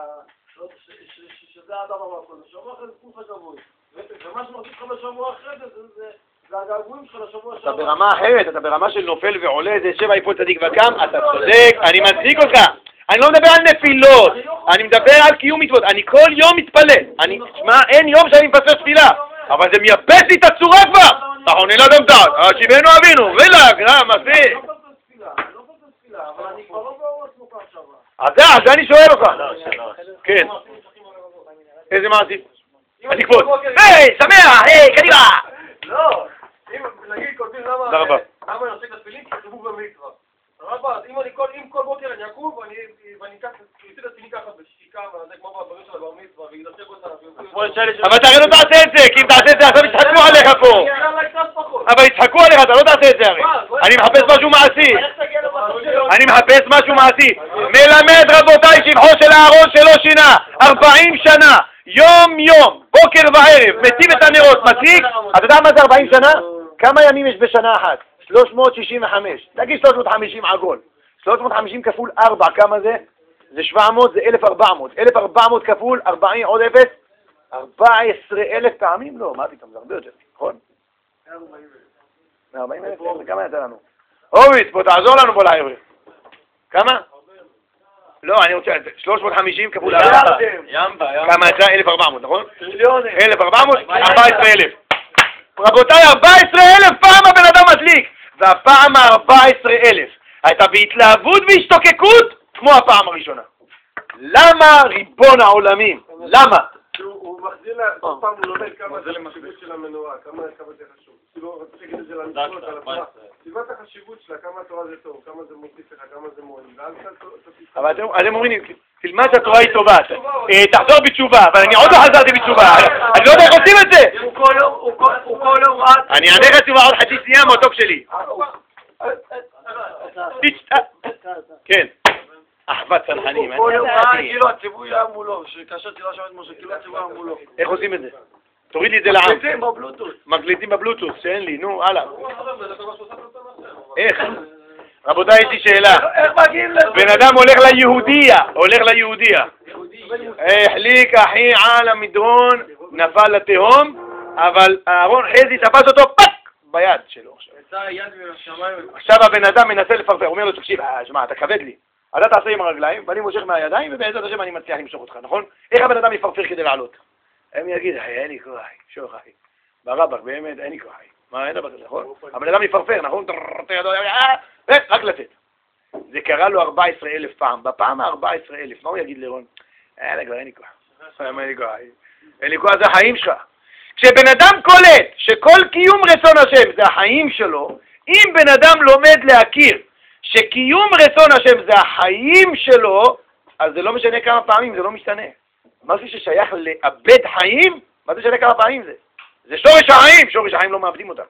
שזה הדבר מהכל. שבוע אחרי זה תגעו לך שבוי. ומה שמרגיש לך בשבוע אחרי זה הגעגועים שלך לשבוע אתה ברמה אחרת, אתה ברמה של נופל ועולה, זה 7 יפול צדיק וקם, אתה צודק, אני מצדיק אותך. אני לא מדבר על נפילות, אני מדבר על קיום מצוות, אני כל יום מתפלל, תשמע, אין יום שאני מפספס תפילה, אבל זה מייבש לי את הצורה כבר, אתה עונה לאדם דעת, שיבנו אבינו, רילק, מה זה? אז אני שואל אותך. כן. איזה מעשי? התקוות. היי, שמח, היי, קדימה! לא, אם נגיד כותבים למה אני עושה את התפילין, כתבו במצווה. אם כל בוקר אני אקום ואני אקח את התפילין ככה בשתיקה, וזה כמו בברים של הבר מצווה, וידשק אותה. אבל אתה הרי לא תעשה את זה, כי אם תעשה את זה עכשיו יצחקו עליך פה. אבל יצחקו עליך, אתה לא תעשה את זה הרי. אני מחפש משהו מעשי. אני מחפש משהו מעשי. מלמד רבותיי שבחו של הארון שלא שינה 40 שנה, יום יום, בוקר וערב, מציב את הנרות, מדליק. אתה יודע מה זה 40 שנה? כמה ימים יש בשנה אחת? 365. תגיד 350 עגול. 350 כפול 4, כמה זה? זה 700, זה 1400. 1400 כפול 40 עוד 0? 14,000 פעמים? לא, מה פתאום, זה הרבה יותר, נכון? 140,000, כמה יצא לנו? הוביץ, בוא תעזור לנו פה לעברית. כמה? לא, אני רוצה, 350 כפול 4. כמה יצא? 1,400, נכון? 1,400? 14,000. רבותיי, 14,000 פעם הבן אדם מדליק, והפעם ה-14,000 הייתה בהתלהבות והשתוקקות כמו הפעם הראשונה. למה ריבון העולמים? למה? הוא מחזיר לה, כל פעם הוא לומד כמה זה החשיבות של המנורה, כמה זה חשוב. כאילו, רציתי להגיד את זה למצוות, על התורה. סיבת החשיבות שלה, כמה התורה זה טוב, כמה זה מוסיף לך, כמה זה מועיל. אבל אתם אומרים, תלמד שהתורה היא טובה, תחזור בתשובה, אבל אני עוד לא חזרתי בתשובה, אני לא יודע איך עושים את זה. הוא כל יום רץ. אני אענה לך תשובה עוד חצי שנייה מהטוב שלי. כן. אחוות צנחנים. כל יום רץ, כאילו הציווי היה מולו, שכאשר תראה שם את משה, כאילו הציווי היה מולו. איך עושים את זה? תוריד לי את זה לעם. מקליטים בבלוטוס. מקליטים בבלוטוס, שאין לי, נו, הלאה. איך? רבותיי, יש לי שאלה. איך מגיעים לזה? בן אדם הולך ליהודיה. החליק אחי על המדרון, נפל לתהום, אבל אהרון חזי תפס אותו פק ביד שלו. עכשיו הבן אדם מנסה לפרפר, אומר לו, תקשיב, שמע, אתה כבד לי. אתה תעשה עם הרגליים, ואני מושך מהידיים, ובעזרת השם אני מצליח למשוך אותך, נכון? איך הבן אדם יפרפר כדי לעלות? הם יגיד, אין לי כוח, שוך אחי. ברבק, באמת, אין לי כוח. מה, אין דבר כזה, נכון? הבן אדם יפרפר, נכון? רק לצאת. זה קרה לו 14,000 פעם. בפעם ה-14,000, מה הוא יגיד לרון? אין לי כוח. אין לי כוח, זה החיים שלך. כשבן אדם קולט שכל קיום רצון השם זה החיים שלו, אם בן אדם לומד להכיר שקיום רצון השם זה החיים שלו, אז זה לא משנה כמה פעמים, זה לא משתנה. משהו ששייך לאבד חיים, מה זה משנה כמה פעמים זה? זה שורש החיים, שורש החיים לא מאבדים אותם.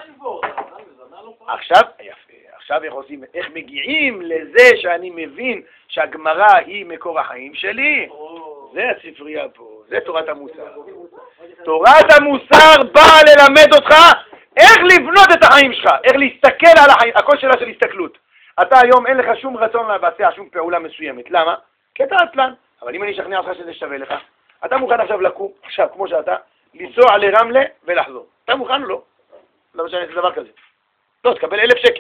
עכשיו איך מגיעים לזה שאני מבין שהגמרא היא מקור החיים שלי? זה הספרייה פה. זה תורת המוסר. תורת המוסר באה ללמד אותך איך לבנות את החיים שלך, איך להסתכל על החיים, הכל שאלה של הסתכלות. אתה היום אין לך שום רצון לבצע שום פעולה מסוימת. למה? כי אתה עצלן. אבל אם אני אשכנע אותך שזה שווה לך, אתה מוכן עכשיו לקום, עכשיו כמו שאתה, לנסוע לרמלה ולחזור. אתה מוכן או לא? לא משנה איזה דבר כזה. לא, תקבל 1,000 שקל.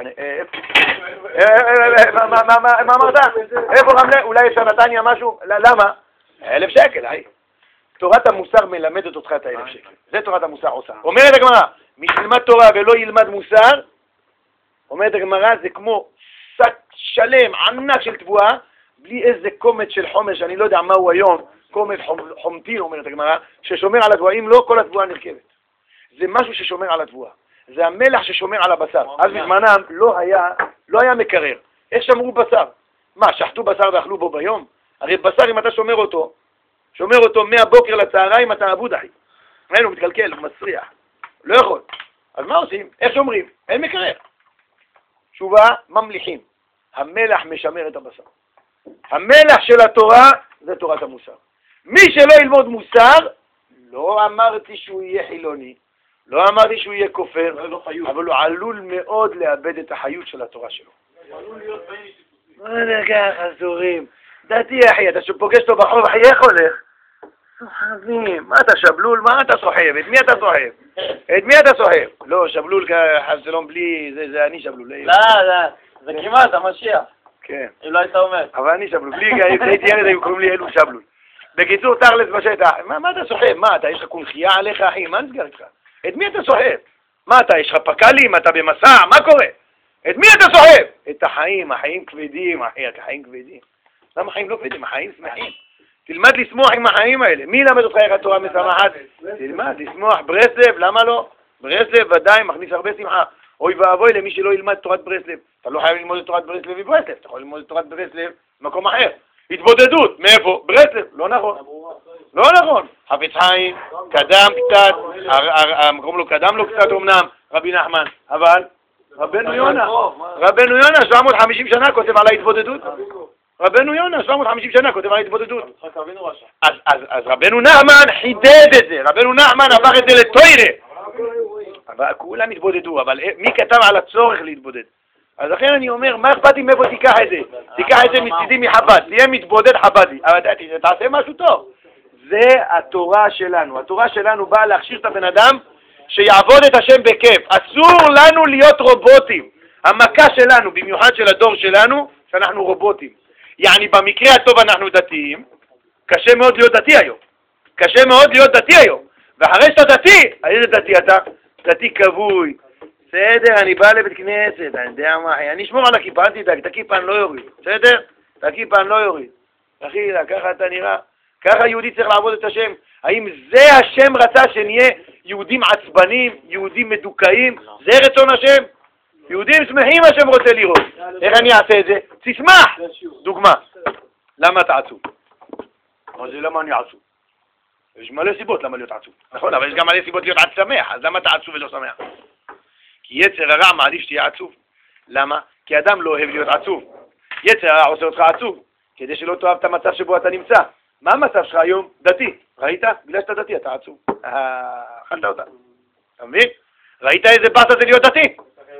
מה אמרת? איפה רמלה? אולי יש נתניה משהו? למה? 1,000 שקל, היי. תורת המוסר מלמדת אותך את 1,000 שקל. זה תורת המוסר עושה. אומרת הגמרא, מי שילמד תורה ולא ילמד מוסר, אומרת הגמרא, זה כמו שק שלם, ענק של תבואה, בלי איזה קומץ של חומר, שאני לא יודע מהו היום, קומץ חומתי, אומרת הגמרא, ששומר על התבואה. אם לא, כל התבואה נרכבת. זה משהו ששומר על התבואה. זה המלח ששומר על הבשר. אז בזמנם לא היה מקרר. איך שמרו בשר? מה, שחטו בשר ואכלו בו ביום? הרי בשר, אם אתה שומר אותו מהבוקר לצהריים, אתה אבוד אחי. אין, הוא מתקלקל, הוא מסריח. לא יכול. אז מה עושים? איך שומרים? אין מקרר. תשובה, ממליחים. המלח משמר את הבשר. המלח של התורה זה תורת המוסר. מי שלא ילמוד מוסר, לא אמרתי שהוא יהיה חילוני, לא אמרתי שהוא יהיה כופר, אבל הוא עלול מאוד לאבד את החיות של התורה שלו. מה זה ככה, זורים? דתי אחי, אתה שפוגש אותו בחוב, אחי, איך הולך? סוחבים, מה אתה שבלול? מה אתה סוחב? את מי אתה סוחב? את מי אתה סוחב? לא, שבלול חבשלום בלי, זה אני שבלול. לא, זה כמעט המשיח. כן. אם לא היית אומר. אבל אני שבלול, בלי הייתי ילד, היו קוראים לי אלו שבלול. בקיצור, תכלס בשטח, מה אתה סוחב? מה, אתה, יש לך קונחייה עליך, אחי? מה נסגר איתך? את מי אתה סוחב? מה אתה, יש לך פקלים? אתה במסע? מה קורה? את מי אתה סוחב? את החיים, החיים כבדים, אחי, החיים כבדים. למה החיים לא כבדים? החיים שמחים. תלמד לשמוח עם החיים האלה. מי למד אותך איך התורה משמחת? תלמד לשמוח. ברסלב, למה לא? ברסלב ודאי מכניס הרבה שמחה. אוי ואבוי למי שלא ילמד תורת ברסלב. אתה לא חייב ללמוד את תורת ברסלב מברסלב, אתה יכול ללמוד את תורת ברסלב במקום אחר. התבודדות, מאיפה? ברסלב, לא נכון. לא נכון. חפץ חיים, קדם קצת, המקום לא קדם לו קצת אמנם, רבי נחמן, אבל רבנו יונה, 750 שנה כותב על ההתבודדות. רבנו יונה, 750 שנה כותב על ההתבודדות. אז רבנו נחמן חידד את זה, רבנו נחמן הפך את זה לתוירה. אבל כולם התבודדו, אבל מי כתב על הצורך להתבודד? אז לכן אני אומר, מה אכפת לי מאיפה תיקח את זה? תיקח את זה מצידי מחב"ד, תהיה מתבודד חב"די, אבל תעשה משהו טוב. זה התורה שלנו. התורה שלנו באה להכשיר את הבן אדם שיעבוד את השם בכיף. אסור לנו להיות רובוטים. המכה שלנו, במיוחד של הדור שלנו, שאנחנו רובוטים. יעני, במקרה הטוב אנחנו דתיים, קשה מאוד להיות דתי היום. קשה מאוד להיות דתי היום. ואחרי שאתה דתי, איזה דתי אתה? דתי כבוי. בסדר, אני בא לבית כנסת, אני יודע מה, אני אשמור על הכיפה, אל תדאג, את הכיפה אני לא יוריד. בסדר? את הכיפה אני לא יוריד. אחי, ככה אתה נראה. ככה יהודי צריך לעבוד את השם. האם זה השם רצה שנהיה יהודים עצבנים, יהודים מדוכאים? זה רצון השם? יהודים שמחים השם רוצה לראות. איך אני אעשה את זה? תשמח! דוגמה. למה אתה עצוב? אבל זה למה אני עצוב? יש מלא סיבות למה להיות עצוב. נכון, אבל יש גם מלא סיבות להיות שמח. אז למה אתה עצוב ולא שמח? כי יצר הרע מעדיף שתהיה עצוב. למה? כי אדם לא אוהב להיות עצוב. יצר הרע עושה אותך עצוב, כדי שלא תאהב את המצב שבו אתה נמצא. מה המצב שלך היום? דתי. ראית? בגלל שאתה דתי, אתה עצוב. אכלת אותה. אתה מבין? ראית איזה באסה זה להיות דתי?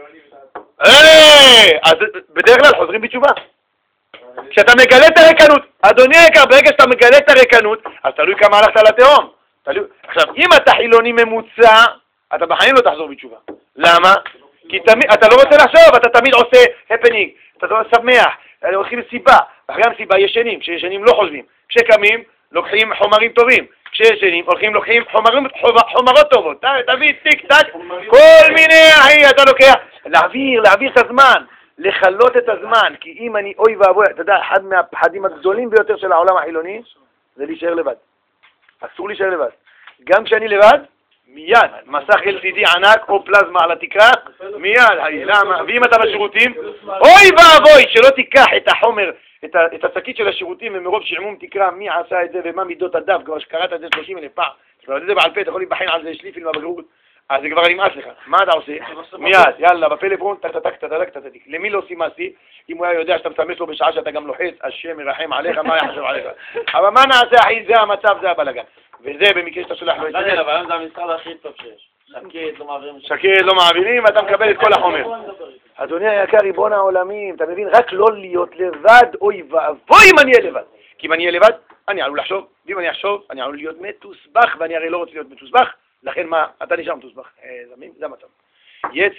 אז בדרך כלל חוזרים בתשובה. כשאתה מגלה את הרקנות, אדוני היקר, ברגע שאתה מגלה את הרקנות, אז תלוי כמה הלכת לתהום. עכשיו, אם אתה חילוני ממוצע, אתה בחיים לא תחזור בתשובה. למה? כי אתה לא רוצה לחשוב, אתה תמיד עושה הפנינג, אתה לא שמח, הולכים לסיבה, ואחרי המסיבה ישנים, כשישנים לא חושבים, כשקמים לוקחים חומרים טובים, כשישנים לוקחים חומרות טובות, תביא טיק טק, כל מיני, אחי, אתה לוקח, להעביר את הזמן, לחלות את הזמן, כי אם אני, אוי ואבוי, אתה יודע, אחד מהפחדים הגדולים ביותר של העולם החילוני, זה להישאר לבד. אסור להישאר לבד. גם כשאני לבד, מיד, מסך LCD ענק או פלזמה על התקרה, מיד, למה? ואם אתה בשירותים, אוי ואבוי, שלא תיקח את החומר, את השקית של השירותים, ומרוב שעמום תקרא מי עשה את זה ומה מידות הדף, כבר שקראת את זה 30,000 פעם, כבר את זה בעל פה, אתה יכול להיבחן על זה שליפיל מהבגרות, אז זה כבר נמאס לך. מה אתה עושה? מיד, יאללה, בפלאפון, טק. למי לא עושים מעשי? אם הוא היה יודע שאתה מסמס לו בשעה שאתה גם לוחץ, השם ירחם עליך, מה יחשב עליך? אבל מה נעשה, אחי? זה המצב, זה הבלגן. וזה במקרה שאתה שולח לו את זה. אבל היום זה המשרד הכי טוב שיש. שקט, לא מעבירים, ואתה מקבל את כל החומר. אדוני היקר, ריבון העולמים, אתה מבין? רק לא להיות לבד, אוי ואבוי אם אני אהיה לבד. כי אם אני אהיה לבד, אני עלול לחשוב, ואם אני אחשוב, אני עלול להיות מתוסבך, ואני הרי לא רוצה להיות מתוסבך, לכן מה, אתה נשאר מתוסבך. זה המצב.